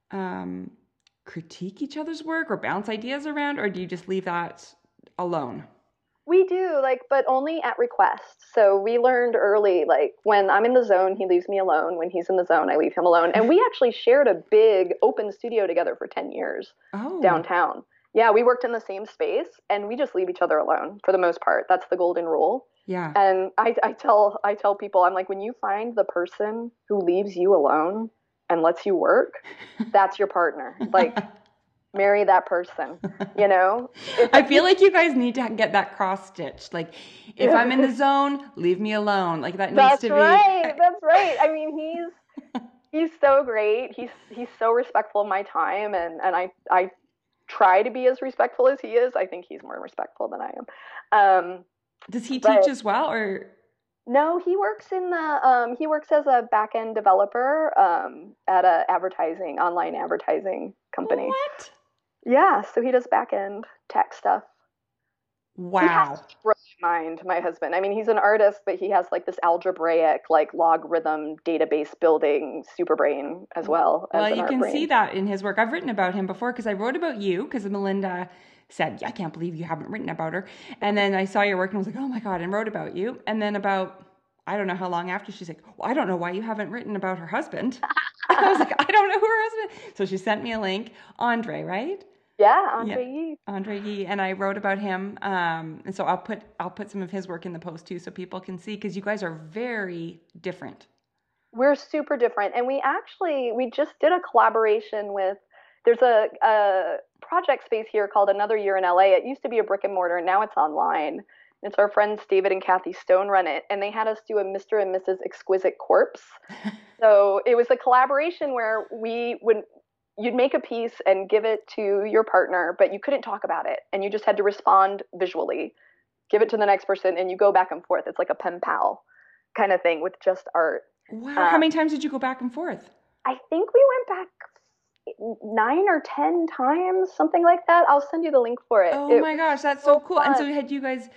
um critique each other's work or bounce ideas around, or do you just leave that alone? We do, like, but only at request. So we learned early, like, when I'm in the zone, he leaves me alone. When he's in the zone, I leave him alone. And we actually shared a big open studio together for ten years Oh. downtown. Yeah, we worked in the same space, and we just leave each other alone for the most part. That's the golden rule. Yeah. And I, I tell I tell people, I'm like, when you find the person who leaves you alone and lets you work, that's your partner. Like, marry that person, you know? If I feel like you guys need to get that cross stitched. Like, if I'm in the zone, leave me alone. Like that needs That's to be. right. That's right. I mean, he's he's so great. He's he's so respectful of my time, and and I I try to be as respectful as he is. I think he's more respectful than I am. Um, Does he but- teach as well, or? No, he works in the um, he works as a back end developer um, at a advertising online advertising company. What? Yeah, so he does back end tech stuff. He has Wow. a brilliant mind, my husband. I mean, he's an artist, but he has like this algebraic, like logarithm database building super brain as well. As Well, an you art can brain. see that in his work. I've written about him before because I wrote about you because Melinda said, I can't believe you haven't written about her. And then I saw your work and I was like, oh my God, and wrote about you. And then about, I don't know how long after, she's like, well, I don't know why you haven't written about her husband. I was like, I don't know who her husband is. So she sent me a link, Andre, right? Yeah, Andre Yeah. Yee. Andre Yee, and I wrote about him, um, and so I'll put I'll put some of his work in the post too, so people can see because you guys are very different. We're super different, and we actually we just did a collaboration with. There's a, a project space here called Another Year in L A. It used to be a brick and mortar, and now it's online. It's our friends David and Kathy Stone run it, and they had us do a Mister and Missus Exquisite Corpse. So it was a collaboration where we would you'd make a piece and give it to your partner, but you couldn't talk about it, and you just had to respond visually, give it to the next person, and you go back and forth. It's like a pen pal kind of thing with just art. Wow! Uh, How many times did you go back and forth? I think we went back nine or ten times, something like that. I'll send you the link for it. Oh It my was gosh, that's so cool! And fun. so had you guys?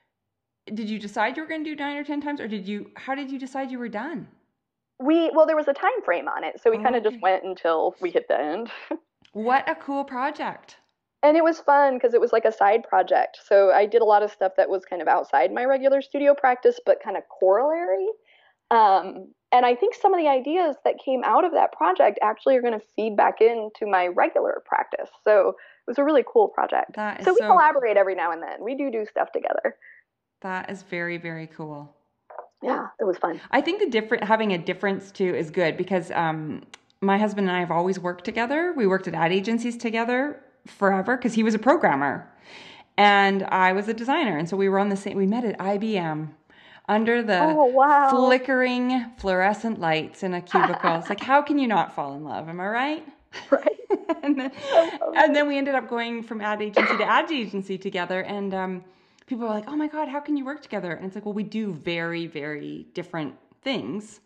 Did you decide you were going to do nine or ten times, or did you? How did you decide you were done? We well, there was a time frame on it, so we Oh, kind of okay. just went until we hit the end. What a cool project! And it was fun because it was like a side project. So I did a lot of stuff that was kind of outside my regular studio practice, but kind of corollary. Um, and I think some of the ideas that came out of that project actually are going to feed back into my regular practice. So it was a really cool project. That is So we so- collaborate every now and then. We do do stuff together. That is very very cool. Yeah, it was fun. I think the different having a difference too is good because um, my husband and I have always worked together. We worked at ad agencies together forever because he was a programmer and I was a designer, and so we were on the same. We met at I B M under the Oh, wow. flickering fluorescent lights in a cubicle. It's like, how can you not fall in love? Am I right? Right. and then and then we ended up going from ad agency to ad agency together, and um, people were like, oh my God, how can you work together? And it's like, well, we do very, very different things.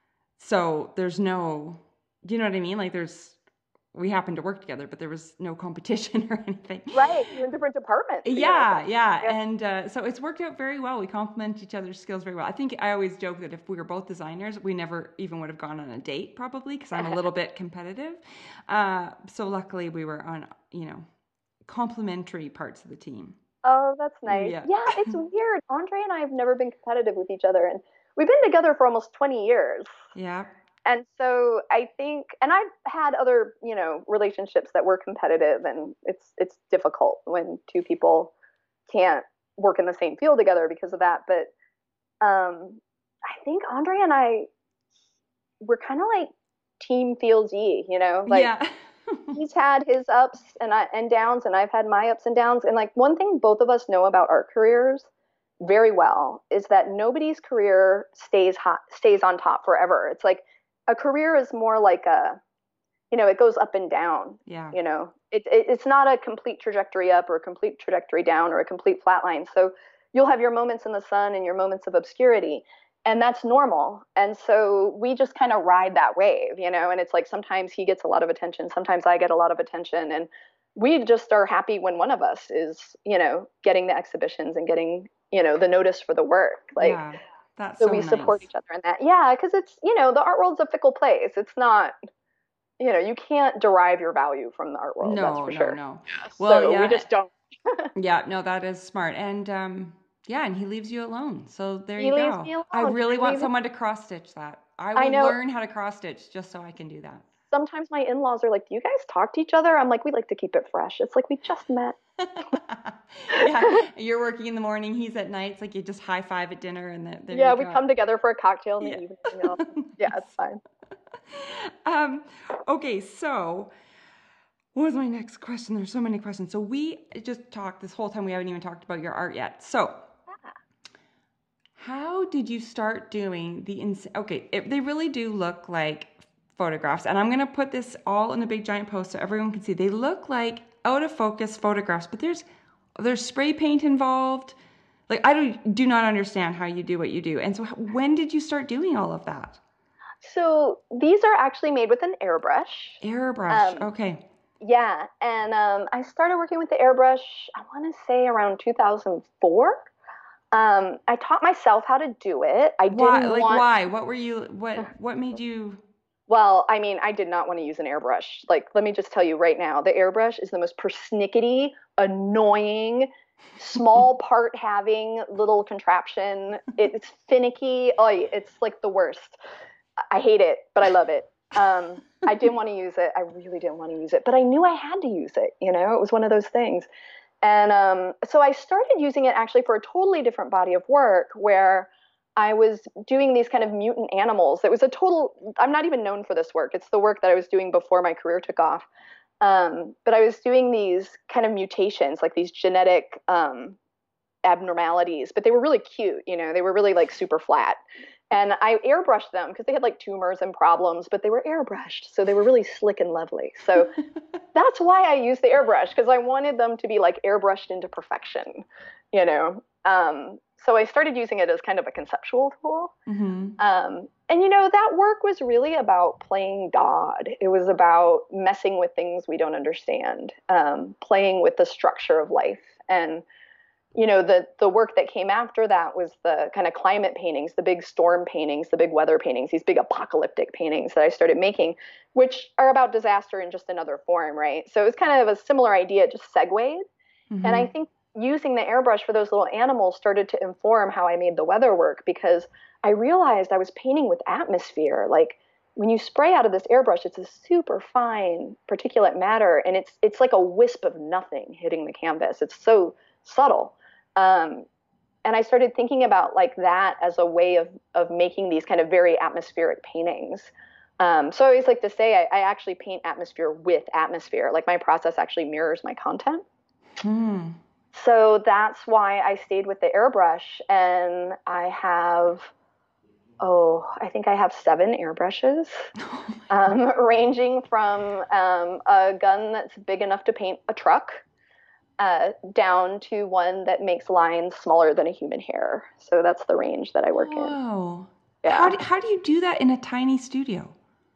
So there's no, do you know what I mean? Like there's, we happened to work together, but there was no competition or anything. Right. You're in different departments. Yeah, yeah. Yeah. And uh, so it's worked out very well. We complement each other's skills very well. I think I always joke that if we were both designers, we never even would have gone on a date probably because I'm a little bit competitive. Uh, so luckily we were on, you know, complementary parts of the team. Oh, that's nice. Yeah. Yeah, it's weird. Andre and I have never been competitive with each other, and we've been together for almost twenty years. Yeah. And so I think, and I've had other, you know, relationships that were competitive, and it's it's difficult when two people can't work in the same field together because of that. But um, I think Andre and I, we're kind of like Team Fields E, you know, like yeah. he's had his ups and I, and downs, and I've had my ups and downs. And like one thing both of us know about our careers very well is that nobody's career stays hot, stays on top forever. It's like a career is more like a you know, it goes up and down. Yeah. You know, it, it it's not a complete trajectory up or a complete trajectory down or a complete flat line. So you'll have your moments in the sun and your moments of obscurity, and that's normal. And so we just kind of ride that wave, you know, and it's like sometimes he gets a lot of attention, sometimes I get a lot of attention, and we just are happy when one of us is, you know, getting the exhibitions and getting, you know, the notice for the work. Like, Yeah. That's so so we nice. support each other in that. Yeah, because it's, you know, the art world's a fickle place. It's not, you know, you can't derive your value from the art world. That's No, for no, sure. no. Yeah, Well, so we yeah. just don't. Yeah, no, that is smart. And um, yeah, and he leaves you alone. So there He you leaves go. me alone. I really He want leaves- someone to cross stitch that. I I will know. learn how to cross stitch just so I can do that. Sometimes my in-laws are like, "Do you guys talk to each other?" I'm like, "We like to keep it fresh." It's like we just met. Yeah, you're working in the morning, he's at night. It's like you just high five at dinner, and the, there Yeah, you we go. come together for a cocktail in the Yeah. evening. You know? Yeah, it's fine. Um, okay, so what was my next question? There's so many questions. So we just talked this whole time. We haven't even talked about your art yet. So how did you start doing the, ins- okay, it, they really do look like photographs. And I'm going to put this all in a big giant post so everyone can see. They look like out of focus photographs, but there's, there's spray paint involved. Like, I don't, do not understand how you do what you do. And so when did you start doing all of that? So these are actually made with an airbrush. Airbrush, Um, okay. Yeah, and um, I started working with the airbrush, I want to say around two thousand four. Um, I taught myself how to do it. I Why? didn't Like, want. why? What were you? What? What made you? Well, I mean, I did not want to use an airbrush. Like, let me just tell you right now, the airbrush is the most persnickety, annoying, small part having little contraption. It's finicky. Oh, it's like the worst. I hate it, but I love it. Um, I didn't want to use it. I really didn't want to use it, but I knew I had to use it. You know, it was one of those things. And um, so I started using it actually for a totally different body of work where I was doing these kind of mutant animals. It was a total, I'm not even known for this work. It's the work that I was doing before my career took off. Um, but I was doing these kind of mutations, like these genetic um, abnormalities, but they were really cute. You know, they were really like super flat. And I airbrushed them because they had like tumors and problems, but they were airbrushed. So they were really slick and lovely. So that's why I used the airbrush, because I wanted them to be like airbrushed into perfection, you know? Um, so I started using it as kind of a conceptual tool. Mm-hmm. Um, and, you know, that work was really about playing God. It was about messing with things we don't understand, um, playing with the structure of life. And you know, the the work that came after that was the kind of climate paintings, the big storm paintings, the big weather paintings, these big apocalyptic paintings that I started making, which are about disaster in just another form, right? So it was kind of a similar idea, just segued. Mm-hmm. And I think using the airbrush for those little animals started to inform how I made the weather work, because I realized I was painting with atmosphere. Like when you spray out of this airbrush, it's a super fine particulate matter, and it's it's like a wisp of nothing hitting the canvas. It's so subtle. Um, and I started thinking about like that as a way of of making these kind of very atmospheric paintings. Um, so I always like to say I, I actually paint atmosphere with atmosphere. Like my process actually mirrors my content. Hmm. So that's why I stayed with the airbrush, and I have, oh, I think I have seven airbrushes, um, ranging from um, a gun that's big enough to paint a truck, Uh, down to one that makes lines smaller than a human hair. So that's the range that I work Whoa. in. Whoa. Yeah. How do, how do you do that in a tiny studio?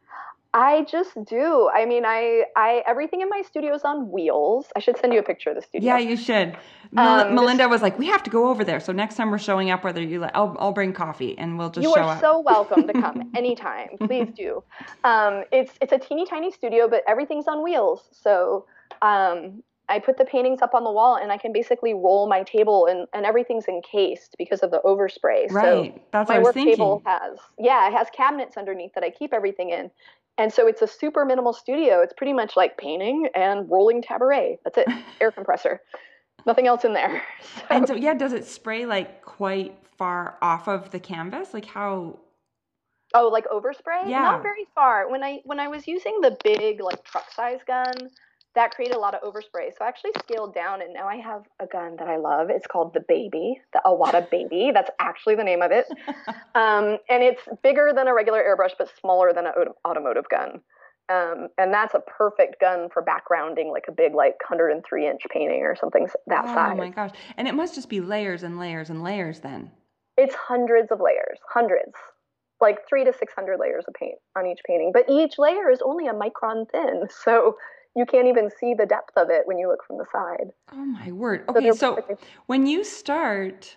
I just do. I mean, I, I, everything in my studio is on wheels. I should send you a picture of the studio. Yeah, you should. Mel- Um, Melinda this- was like, we have to go over there. So next time we're showing up, whether you let, I'll, I'll bring coffee and we'll just You show are up. so welcome to come anytime. Please do. Um, it's, it's a teeny tiny studio, but everything's on wheels. So, um, I put the paintings up on the wall, and I can basically roll my table, and, and everything's encased because of the overspray. Right. So That's my what I was work thinking. table has, yeah, it has cabinets underneath that I keep everything in. And so it's a super minimal studio. It's pretty much like painting and rolling tabaret. That's it. Air compressor. Nothing else in there. So, And so, yeah, does it spray like quite far off of the canvas? Like how? oh, like overspray? Yeah. Not very far. When I when I was using the big like truck size gun, that created a lot of overspray. So I actually scaled down, and now I have a gun that I love. It's called the Baby, the Awada Baby. That's actually the name of it. Um, and it's bigger than a regular airbrush, but smaller than an automotive gun. Um, and that's a perfect gun for backgrounding like a big, like one hundred three inch painting or something that Oh size. my gosh. And it must just be layers and layers and layers then. It's hundreds of layers, hundreds, like three to six hundred layers of paint on each painting. But each layer is only a micron thin, so you can't even see the depth of it when you look from the side. Oh my word. Okay, so, so when you start,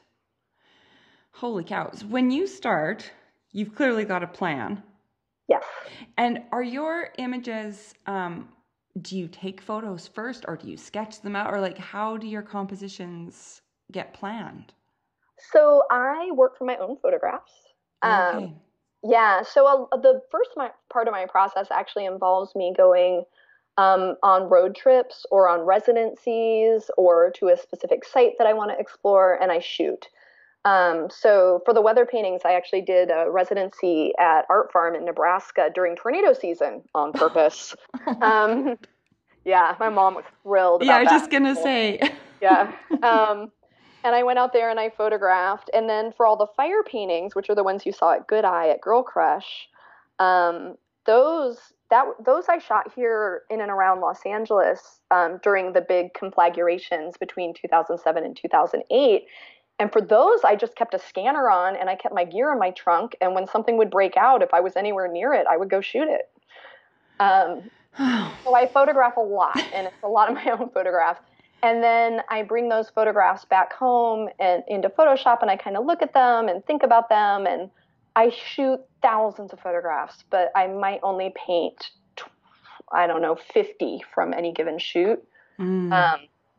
holy cows, when you start, you've clearly got a plan. Yes. And are your images, um, do you take photos first or do you sketch them out? Or like, how do your compositions get planned? So I work from my own photographs. Okay. Um, yeah. So uh, the first my, part of my process actually involves me going um, on road trips or on residencies or to a specific site that I want to explore, and I shoot. Um, so for the weather paintings, I actually did a residency at Art Farm in Nebraska during tornado season on purpose. um, yeah, my mom was thrilled about yeah, I was that. just gonna say. yeah. Um, and I went out there and I photographed. And then for all the fire paintings, which are the ones you saw at Good Eye at Girl Crush, um, those that those I shot here in and around Los Angeles um, during the big conflagrations between two thousand seven and two thousand eight. And for those, I just kept a scanner on and I kept my gear in my trunk. And when something would break out, if I was anywhere near it, I would go shoot it. Um, so I photograph a lot, and it's a lot of my own photographs. And then I bring those photographs back home and into Photoshop, and I kind of look at them and think about them. And I shoot thousands of photographs, but I might only paint, I don't know, fifty from any given shoot. Mm. Um,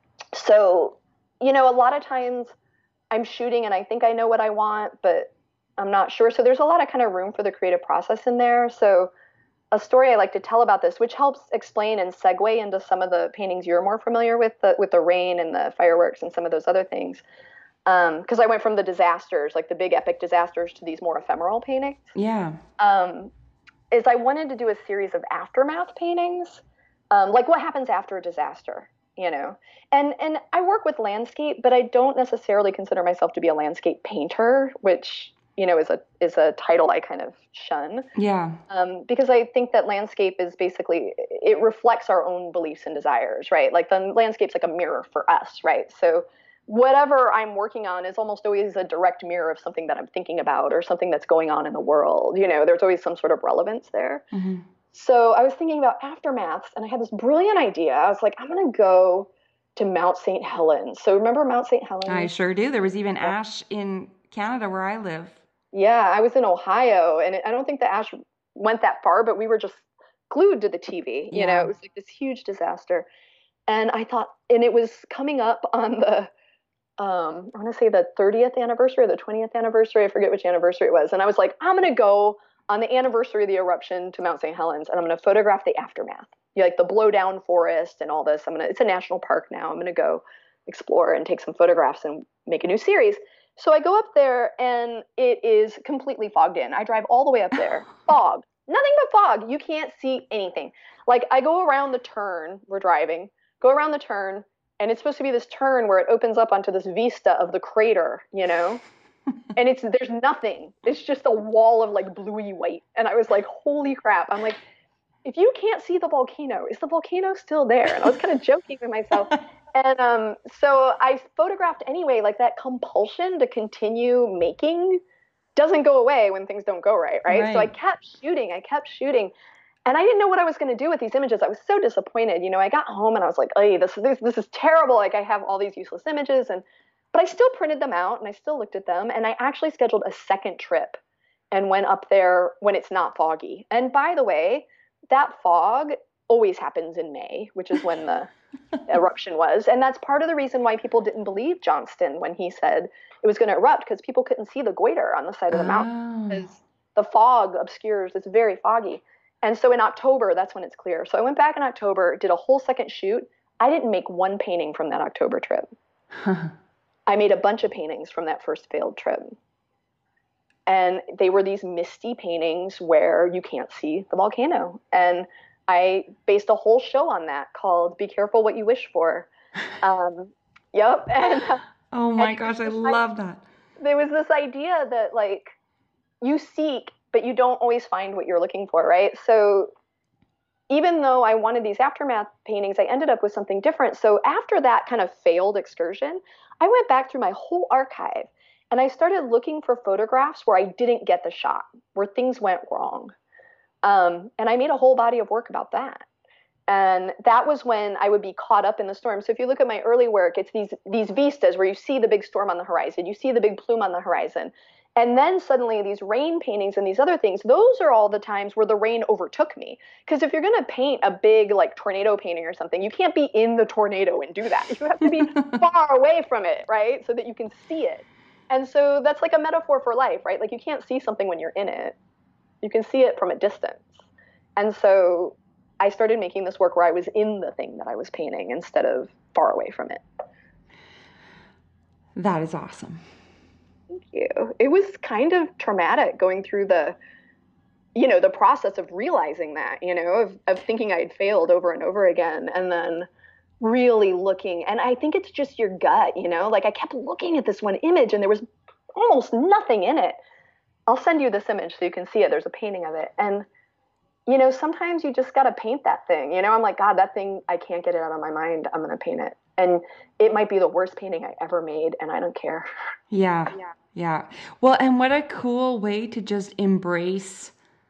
so, you know, a lot of times I'm shooting and I think I know what I want, but I'm not sure. So there's a lot of kind of room for the creative process in there. So a story I like to tell about this, which helps explain and segue into some of the paintings you're more familiar with, the, with the rain and the fireworks and some of those other things. Because um, I went from the disasters, like the big epic disasters, to these more ephemeral paintings. Yeah. Um, is I wanted to do a series of aftermath paintings, um, like what happens after a disaster. You know, and and I work with landscape, but I don't necessarily consider myself to be a landscape painter, which, you know, is a is a title I kind of shun. Yeah. Um, because I think that landscape is basically, it reflects our own beliefs and desires, right? Like the landscape's like a mirror for us, right? So whatever I'm working on is almost always a direct mirror of something that I'm thinking about or something that's going on in the world. You know, there's always some sort of relevance there. Mm-hmm. So I was thinking about aftermaths, and I had this brilliant idea. I was like, I'm going to go to Mount Saint Helens. So remember Mount Saint Helens? I sure do. There was even ash in Canada where I live. Yeah, I was in Ohio, and I don't think the ash went that far, but we were just glued to the T V. You yeah. know, it was like this huge disaster. And I thought, and it was coming up on the, um, I want to say the thirtieth anniversary or the twentieth anniversary. I forget which anniversary it was. And I was like, I'm going to go on the anniversary of the eruption to Mount Saint Helens, and I'm going to photograph the aftermath, you know, like the blowdown forest and all this. I'm going to, it's a national park now. I'm going to go explore and take some photographs and make a new series. So I go up there, and it is completely fogged in. I drive all the way up there, fog, nothing but fog. You can't see anything. Like I go around the turn, we're driving, go around the turn, and it's supposed to be this turn where it opens up onto this vista of the crater, you know? And it's, there's nothing. It's just a wall of like bluey white. And I was like, holy crap. I'm like, if you can't see the volcano, is the volcano still there? And I was kind of joking with myself. And um, so I photographed anyway, like that compulsion to continue making doesn't go away when things don't go right, right? right. So I kept shooting, I kept shooting. And I didn't know what I was going to do with these images. I was so disappointed. You know, I got home and I was like, hey, this, this, this is terrible. Like I have all these useless images. And But I still printed them out and I still looked at them, and I actually scheduled a second trip and went up there when it's not foggy. And by the way, that fog always happens in May, which is when the eruption was. And that's part of the reason why people didn't believe Johnston when he said it was going to erupt, because people couldn't see the goiter on the side of the oh. mountain because the fog obscures. It's very foggy. And so in October, that's when it's clear. So I went back in October, did a whole second shoot. I didn't make one painting from that October trip. I made a bunch of paintings from that first failed trip. And they were these misty paintings where you can't see the volcano. And I based a whole show on that called Be Careful What You Wish For. Um, yep. And, oh my and gosh, I love that. There was this idea that like you seek, but you don't always find what you're looking for, right? So even though I wanted these aftermath paintings, I ended up with something different. So after that kind of failed excursion, I went back through my whole archive and I started looking for photographs where I didn't get the shot, where things went wrong. Um, and I made a whole body of work about that. And that was when I would be caught up in the storm. So if you look at my early work, it's these these vistas where you see the big storm on the horizon, you see the big plume on the horizon. And then suddenly these rain paintings and these other things, those are all the times where the rain overtook me. Because if you're going to paint a big like tornado painting or something, you can't be in the tornado and do that. You have to be far away from it, right? So that you can see it. And so that's like a metaphor for life, right? Like you can't see something when you're in it. You can see it from a distance. And so I started making this work where I was in the thing that I was painting instead of far away from it. That is awesome. Thank you. It was kind of traumatic going through the, you know, the process of realizing that, you know, of, of thinking I'd failed over and over again and then really looking. And I think it's just your gut, you know, like I kept looking at this one image and there was almost nothing in it. I'll send you this image so you can see it. There's a painting of it. And you know, sometimes you just got to paint that thing. You know, I'm like, God, that thing, I can't get it out of my mind. I'm going to paint it. And it might be the worst painting I ever made, and I don't care. Yeah. Yeah. Yeah. Well, and what a cool way to just embrace,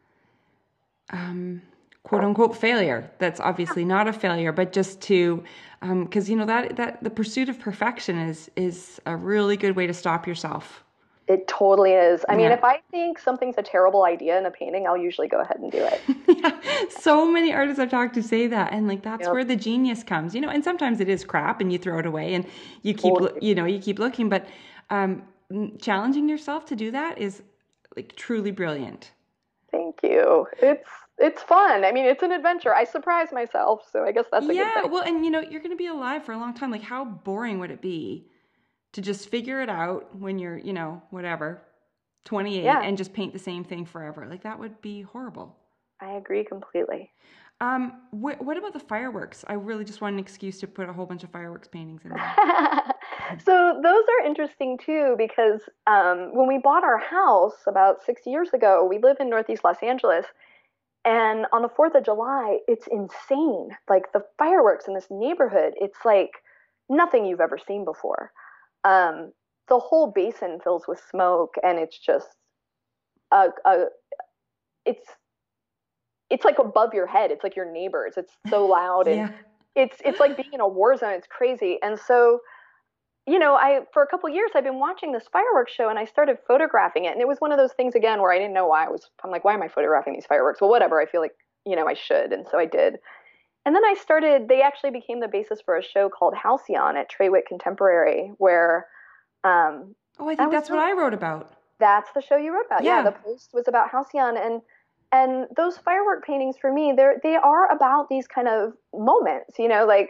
um, quote unquote, failure. That's obviously not a failure, but just to, um, because, you know, that, that the pursuit of perfection is, is a really good way to stop yourself. It totally is. I yeah. mean, if I think something's a terrible idea in a painting, I'll usually go ahead and do it. yeah. So many artists I've talked to say that. And like, that's yep. where the genius comes, you know, and sometimes it is crap and you throw it away and you keep, totally. you know, you keep looking, but um, challenging yourself to do that is like truly brilliant. Thank you. It's, it's fun. I mean, it's an adventure. I surprise myself. So I guess that's a yeah, good thing. Well, and you know, you're going to be alive for a long time. Like how boring would it be to just figure it out when you're, you know, whatever, twenty-eight yeah. and just paint the same thing forever? Like that would be horrible. I agree completely. Um, wh- what about the fireworks? I really just want an excuse to put a whole bunch of fireworks paintings in there. So those are interesting too, because um, when we bought our house about six years ago, we live in Northeast Los Angeles. And on the fourth of July, it's insane. Like the fireworks in this neighborhood, it's like nothing you've ever seen before. Um, the whole basin fills with smoke, and it's just, a, a, it's, it's like above your head. It's like your neighbors. It's so loud, and yeah. it's it's like being in a war zone. It's crazy. And so, you know, I for a couple of years I've been watching this fireworks show, and I started photographing it. And it was one of those things again where I didn't know why I was. I'm like, why am I photographing these fireworks? Well, whatever. I feel like you know I should, and so I did. And then I started, they actually became the basis for a show called Halcyon at Trawick Contemporary, where... Um, oh, I think that's what I wrote about. That's the show you wrote about. Yeah, yeah the post was about Halcyon. And and those firework paintings for me, they're, they are about these kind of moments, you know, like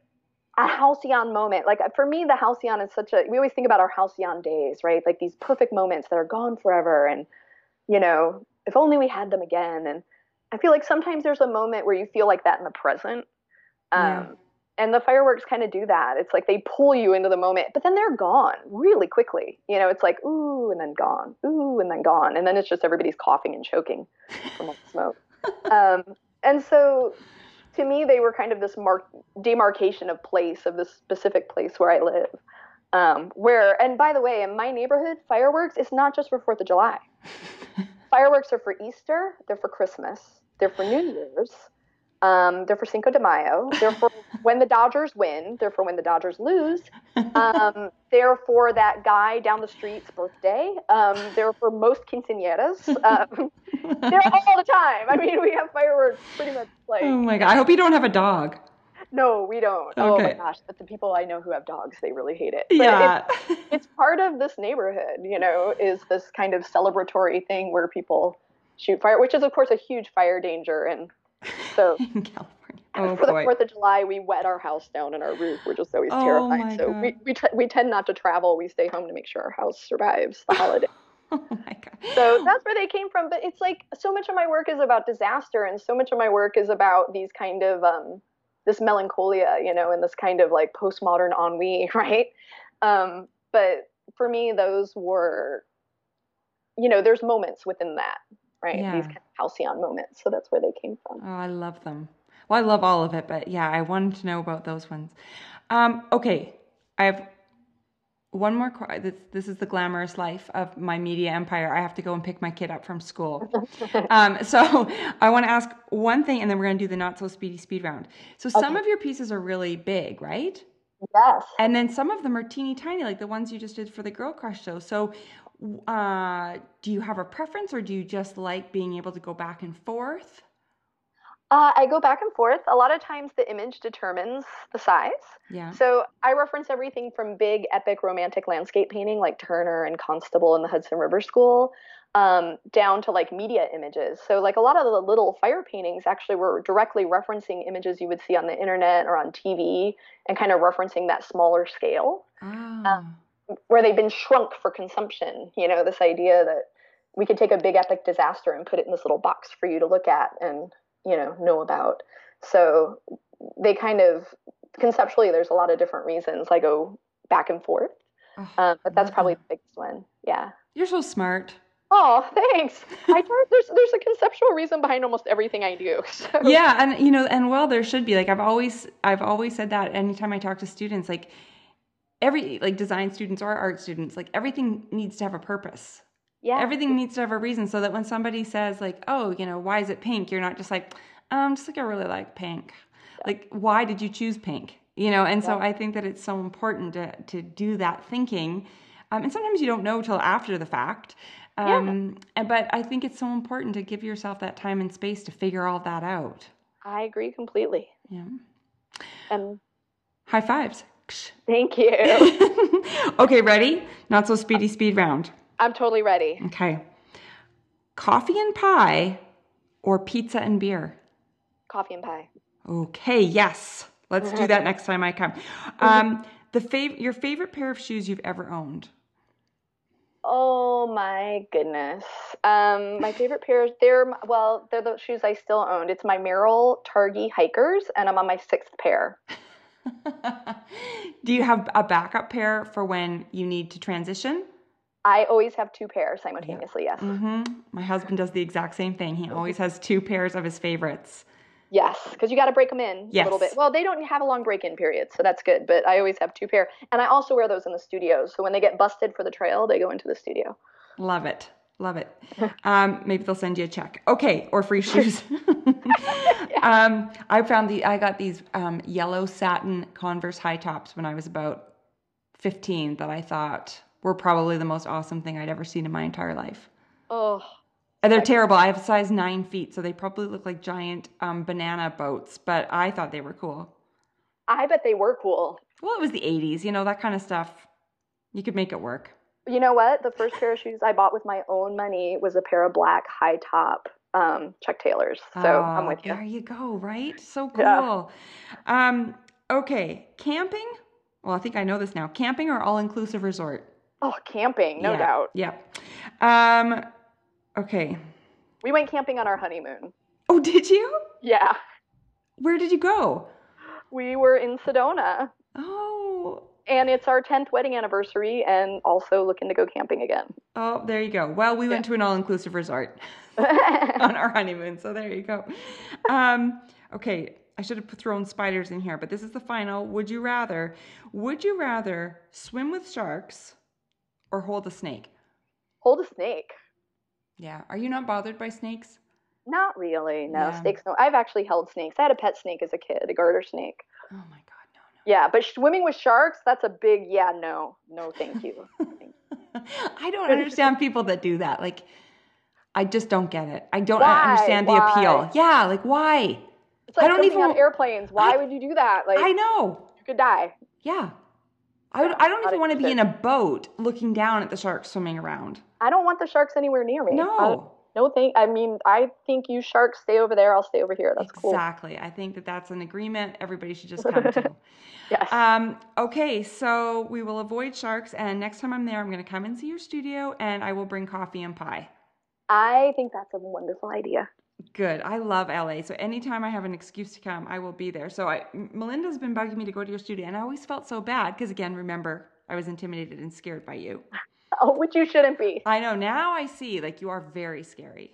a Halcyon moment. Like for me, the Halcyon is such a, we always think about our Halcyon days, right? Like these perfect moments that are gone forever. And, you know, if only we had them again. And I feel like sometimes there's a moment where you feel like that in the present. Um, yeah. And the fireworks kind of do that. It's like they pull you into the moment, but then they're gone really quickly. You know, it's like, ooh, and then gone, ooh, and then gone. And then it's just everybody's coughing and choking from all the smoke. Um, and so to me, they were kind of this mark demarcation of place, of this specific place where I live. Um, where, and by the way, in my neighborhood, fireworks is not just for fourth of July. Fireworks are for Easter, they're for Christmas, they're for New Year's, um, they're for Cinco de Mayo, they're for when the Dodgers win, they're for when the Dodgers lose, um, they're for that guy down the street's birthday, um, they're for most quinceañeras, um, they're all the time. I mean, we have fireworks pretty much like... Oh my God, I hope you don't have a dog. No, we don't. Okay. Oh my gosh, but the people I know who have dogs, they really hate it. But yeah. It's, it's part of this neighborhood, you know, is this kind of celebratory thing where people shoot fire, which is of course a huge fire danger. And so in California. Oh, for boy. the fourth of July, we wet our house down and our roof. We're just always oh terrified. So God. we we, t- we tend not to travel. We stay home to make sure our house survives the holiday. Oh my God. So that's where they came from. But it's like so much of my work is about disaster, and so much of my work is about these kind of um, this melancholia, you know, and this kind of like postmodern ennui, right? Um, but for me, those were, you know, there's moments within that, right? Yeah. These kind of halcyon moments. So that's where they came from. Oh, I love them. Well, I love all of it, but yeah, I wanted to know about those ones. Um, okay, I have one more. qu- This, this is the glamorous life of my media empire. I have to go and pick my kid up from school. Um, so I want to ask one thing, and then we're going to do the not so speedy speed round. So some Okay. of your pieces are really big, right? Yes. And then some of them are teeny tiny, like the ones you just did for the Girl Crush show. So uh, do you have a preference, or do you just like being able to go back and forth? Uh, I go back and forth. A lot of times the image determines the size. Yeah. So I reference everything from big, epic, romantic landscape painting like Turner and Constable in the Hudson River School, um, down to like media images. So like a lot of the little fire paintings actually were directly referencing images you would see on the internet or on T V and kind of referencing that smaller scale, Oh. where they've been shrunk for consumption. You know, this idea that we could take a big epic disaster and put it in this little box for you to look at and, you know, know about. So they kind of conceptually, there's a lot of different reasons I go back and forth. Oh, Um, but that's love probably that. the biggest one. Yeah. You're so smart. Oh, thanks. I try, there's there's a conceptual reason behind almost everything I do. So. Yeah, and you know, and well, there should be. Like I've always, I've always said that anytime I talk to students, like every, like design students or art students, like everything needs to have a purpose. Yeah. Everything needs to have a reason, so that when somebody says like, oh, you know, why is it pink? You're not just like, um, just like I really like pink. Like, why did you choose pink? You know, and so Yeah. I think that it's so important to to do that thinking. Um, and sometimes you don't know till after the fact. Um, and, but I think it's so important to give yourself that time and space to figure all that out. I agree completely. Yeah. And High fives. thank you. Okay, ready? Not so speedy speed round. I'm totally ready. Okay. Coffee and pie or pizza and beer? Coffee and pie. Okay, yes. Let's do that next time I come. Um, the fav- your favorite pair of shoes you've ever owned? Oh my goodness. Um, my favorite pairs, they're, well, they're the shoes I still owned. It's my Merrill Targhee hikers, and I'm on my sixth pair. Do you have a backup pair for when you need to transition? I always have two pairs simultaneously, yes. Mm-hmm. My husband does the exact same thing. He always has two pairs of his favorites. Yes, because you got to break them in Yes. a little bit. Well, they don't have a long break-in period, so that's good. But I always have two pair, and I also wear those in the studio. So when they get busted for the trail, they go into the studio. Love it. Love it. Um, maybe they'll send you a check. Okay, or free shoes. um, I found the I got these um, yellow satin Converse high tops when I was about fifteen that I thought were probably the most awesome thing I'd ever seen in my entire life. Oh, And they're terrible. I have a size nine feet, so they probably look like giant um, banana boats, but I thought they were cool. I bet they were cool. Well, it was the eighties, you know, that kind of stuff. You could make it work. You know what? The first pair of shoes I bought with my own money was a pair of black high top um, Chuck Taylors. So I'm Oh, with you. there you go, right? So cool. Yeah. Um, okay, camping? Well, I think I know this now. Camping or all-inclusive resort? Oh, camping, no Yeah, doubt. Yeah. Um, okay. We went camping on our honeymoon. Oh, did you? Yeah. Where did you go? We were in Sedona, Oh, and it's our tenth wedding anniversary, and also looking to go camping again. oh, there you go. Well, we went Yeah. to an all-inclusive resort on our honeymoon, so there you go. Um, okay, I should have thrown spiders in here, but this is the final. Would you rather? Would you rather swim with sharks or hold a snake? Hold a snake. Yeah. Are you not bothered by snakes? Not really. No, Yeah. snakes. No, I've actually held snakes. I had a pet snake as a kid, a garter snake. Oh my God, no, Yeah, but swimming with sharks, that's a big yeah, no. No, thank you. no. I don't understand people that do that. Like, I just don't get it. I don't Why? understand the Why? appeal. Yeah, like why? It's like I don't jumping even- on airplanes. Why I- would you do that? Like, I know. you could die. Yeah. I, would, Yeah, I don't not even want to be in interested. a boat looking down at the sharks swimming around. I don't want the sharks anywhere near me. I- No. no, thank. I mean, I think you sharks stay over there. I'll stay over here. That's cool. Exactly. I think that that's an agreement everybody should just come to. Yes. Um, okay, so we will avoid sharks, and next time I'm there, I'm going to come and see your studio, and I will bring coffee and pie. I think that's a wonderful idea. Good. I love L A, so anytime I have an excuse to come, I will be there. So I, Melinda's been bugging me to go to your studio, and I always felt so bad because, again, remember, I was intimidated and scared by you. Oh, which you shouldn't be. I know. Now I see, like, you are very scary.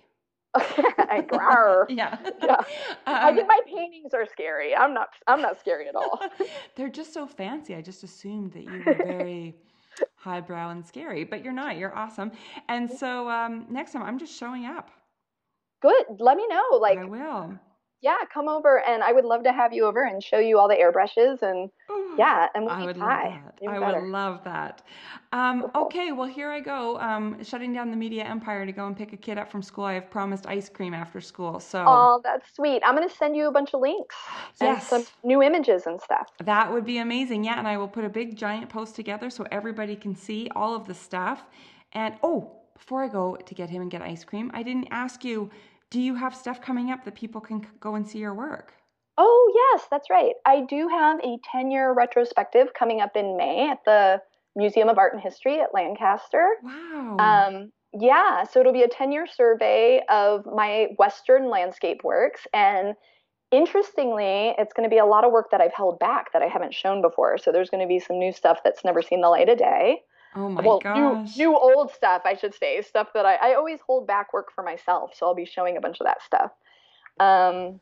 Grawr. Yeah. Yeah. Um, I think my paintings are scary. I'm not. I'm not scary at all. They're just so fancy. I just assumed that you were very highbrow and scary, but you're not. You're awesome. And so um, next time, I'm just showing up. Good. Let me know. Like, I will. yeah, come over, and I would love to have you over and show you all the airbrushes, and yeah, and we'll I eat would pie. love that. Even I better. would love that. Um, Cool. okay, well, here I go, um, shutting down the media empire to go and pick a kid up from school. I have promised ice cream after school, so Oh, that's sweet. I'm gonna send you a bunch of links and yes, some new images and stuff. that would be amazing. Yeah, and I will put a big giant post together so everybody can see all of the stuff. And oh, before I go to get him and get ice cream, I didn't ask you, do you have stuff coming up that people can c- go and see your work? Oh, yes, that's right. I do have a ten-year retrospective coming up in May at the Museum of Art and History at Lancaster. Wow. Um, yeah, so it'll be a ten-year survey of my Western landscape works. And interestingly, it's going to be a lot of work that I've held back that I haven't shown before. So there's going to be some new stuff that's never seen the light of day. Oh my Well, new gosh. new old stuff, I should say, stuff that I, I always hold back work for myself. So I'll be showing a bunch of that stuff. Um,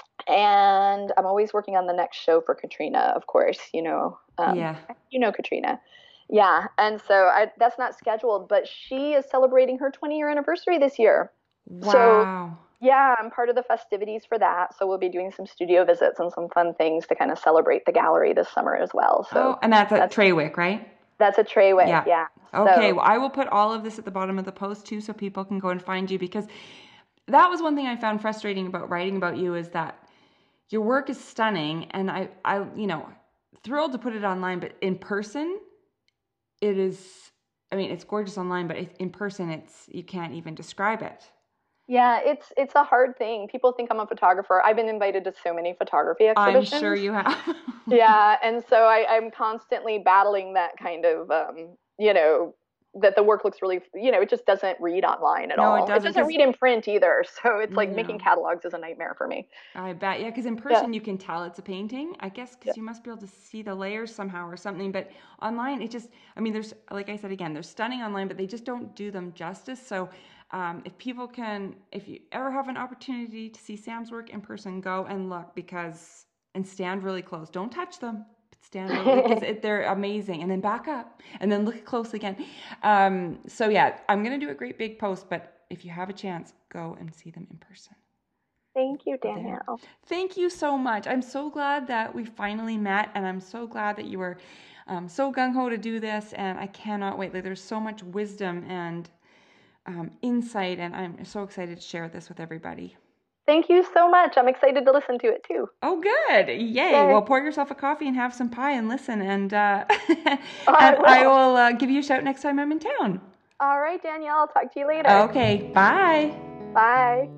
and I'm always working on the next show for Katrina, of course, you know. Um, Yeah. You know Katrina. Yeah, and so I, that's not scheduled, but she is celebrating her twenty year anniversary this year. So Wow. yeah, I'm part of the festivities for that. So we'll be doing some studio visits and some fun things to kind of celebrate the gallery this summer as well. So Oh, and that's at that's Treywick, right? that's a Treywick, Yeah. yeah. Okay, So well, I will put all of this at the bottom of the post too so people can go and find you, because that was one thing I found frustrating about writing about you, is that your work is stunning, and I, I, you know, thrilled to put it online, but in person, it is, I mean, it's gorgeous online, but in person, it's, you can't even describe it. yeah, it's it's a hard thing. People think I'm a photographer. I've been invited to so many photography I'm exhibitions. sure you have. Yeah, and so I, I'm constantly battling that kind of, um, you know, that the work looks really, you know, it just doesn't read online at No, all. it It doesn't, doesn't 'cause read in print either. So it's like making no. catalogs is a nightmare for me. I bet, yeah, because in Yeah, person you can tell it's a painting, I guess, yeah. because you must be able to see the layers somehow or something. But online, it just, I mean, there's, like I said again, they're stunning online, but they just don't do them justice. So um, if people can, if you ever have an opportunity to see Sam's work in person, go and look, because, and stand really close. Don't touch them. But stand really, because it, they're amazing. And then back up, and then look close again. Um, so yeah, I'm gonna do a great big post, but if you have a chance, go and see them in person. Thank you, There. Danielle. Thank you so much. I'm so glad that we finally met, and I'm so glad that you were um, so gung-ho to do this, and I cannot wait. Like, there's so much wisdom and um, insight, and I'm so excited to share this with everybody. Thank you so much. I'm excited to listen to it too. Oh, good. Yay. Yay. Well, pour yourself a coffee and have some pie and listen, and, uh, I and will. I will uh, give you a shout next time I'm in town. All right, Danielle, I'll talk to you later. Okay, bye. Bye.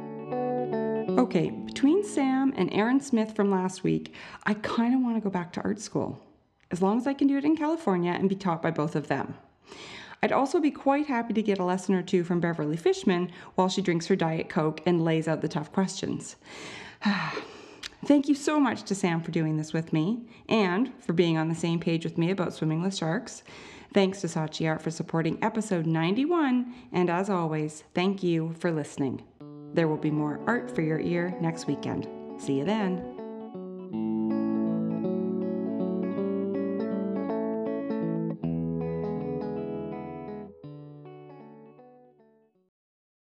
Okay, between Sam and Aaron Smith from last week, I kind of want to go back to art school, as long as I can do it in California and be taught by both of them. I'd also be quite happy to get a lesson or two from Beverly Fishman while she drinks her Diet Coke and lays out the tough questions. Thank you so much to Sam for doing this with me, and for being on the same page with me about swimming with sharks. Thanks to Saatchi Art for supporting episode ninety-one, and as always, thank you for listening. There will be more art for your ear next weekend. See you then.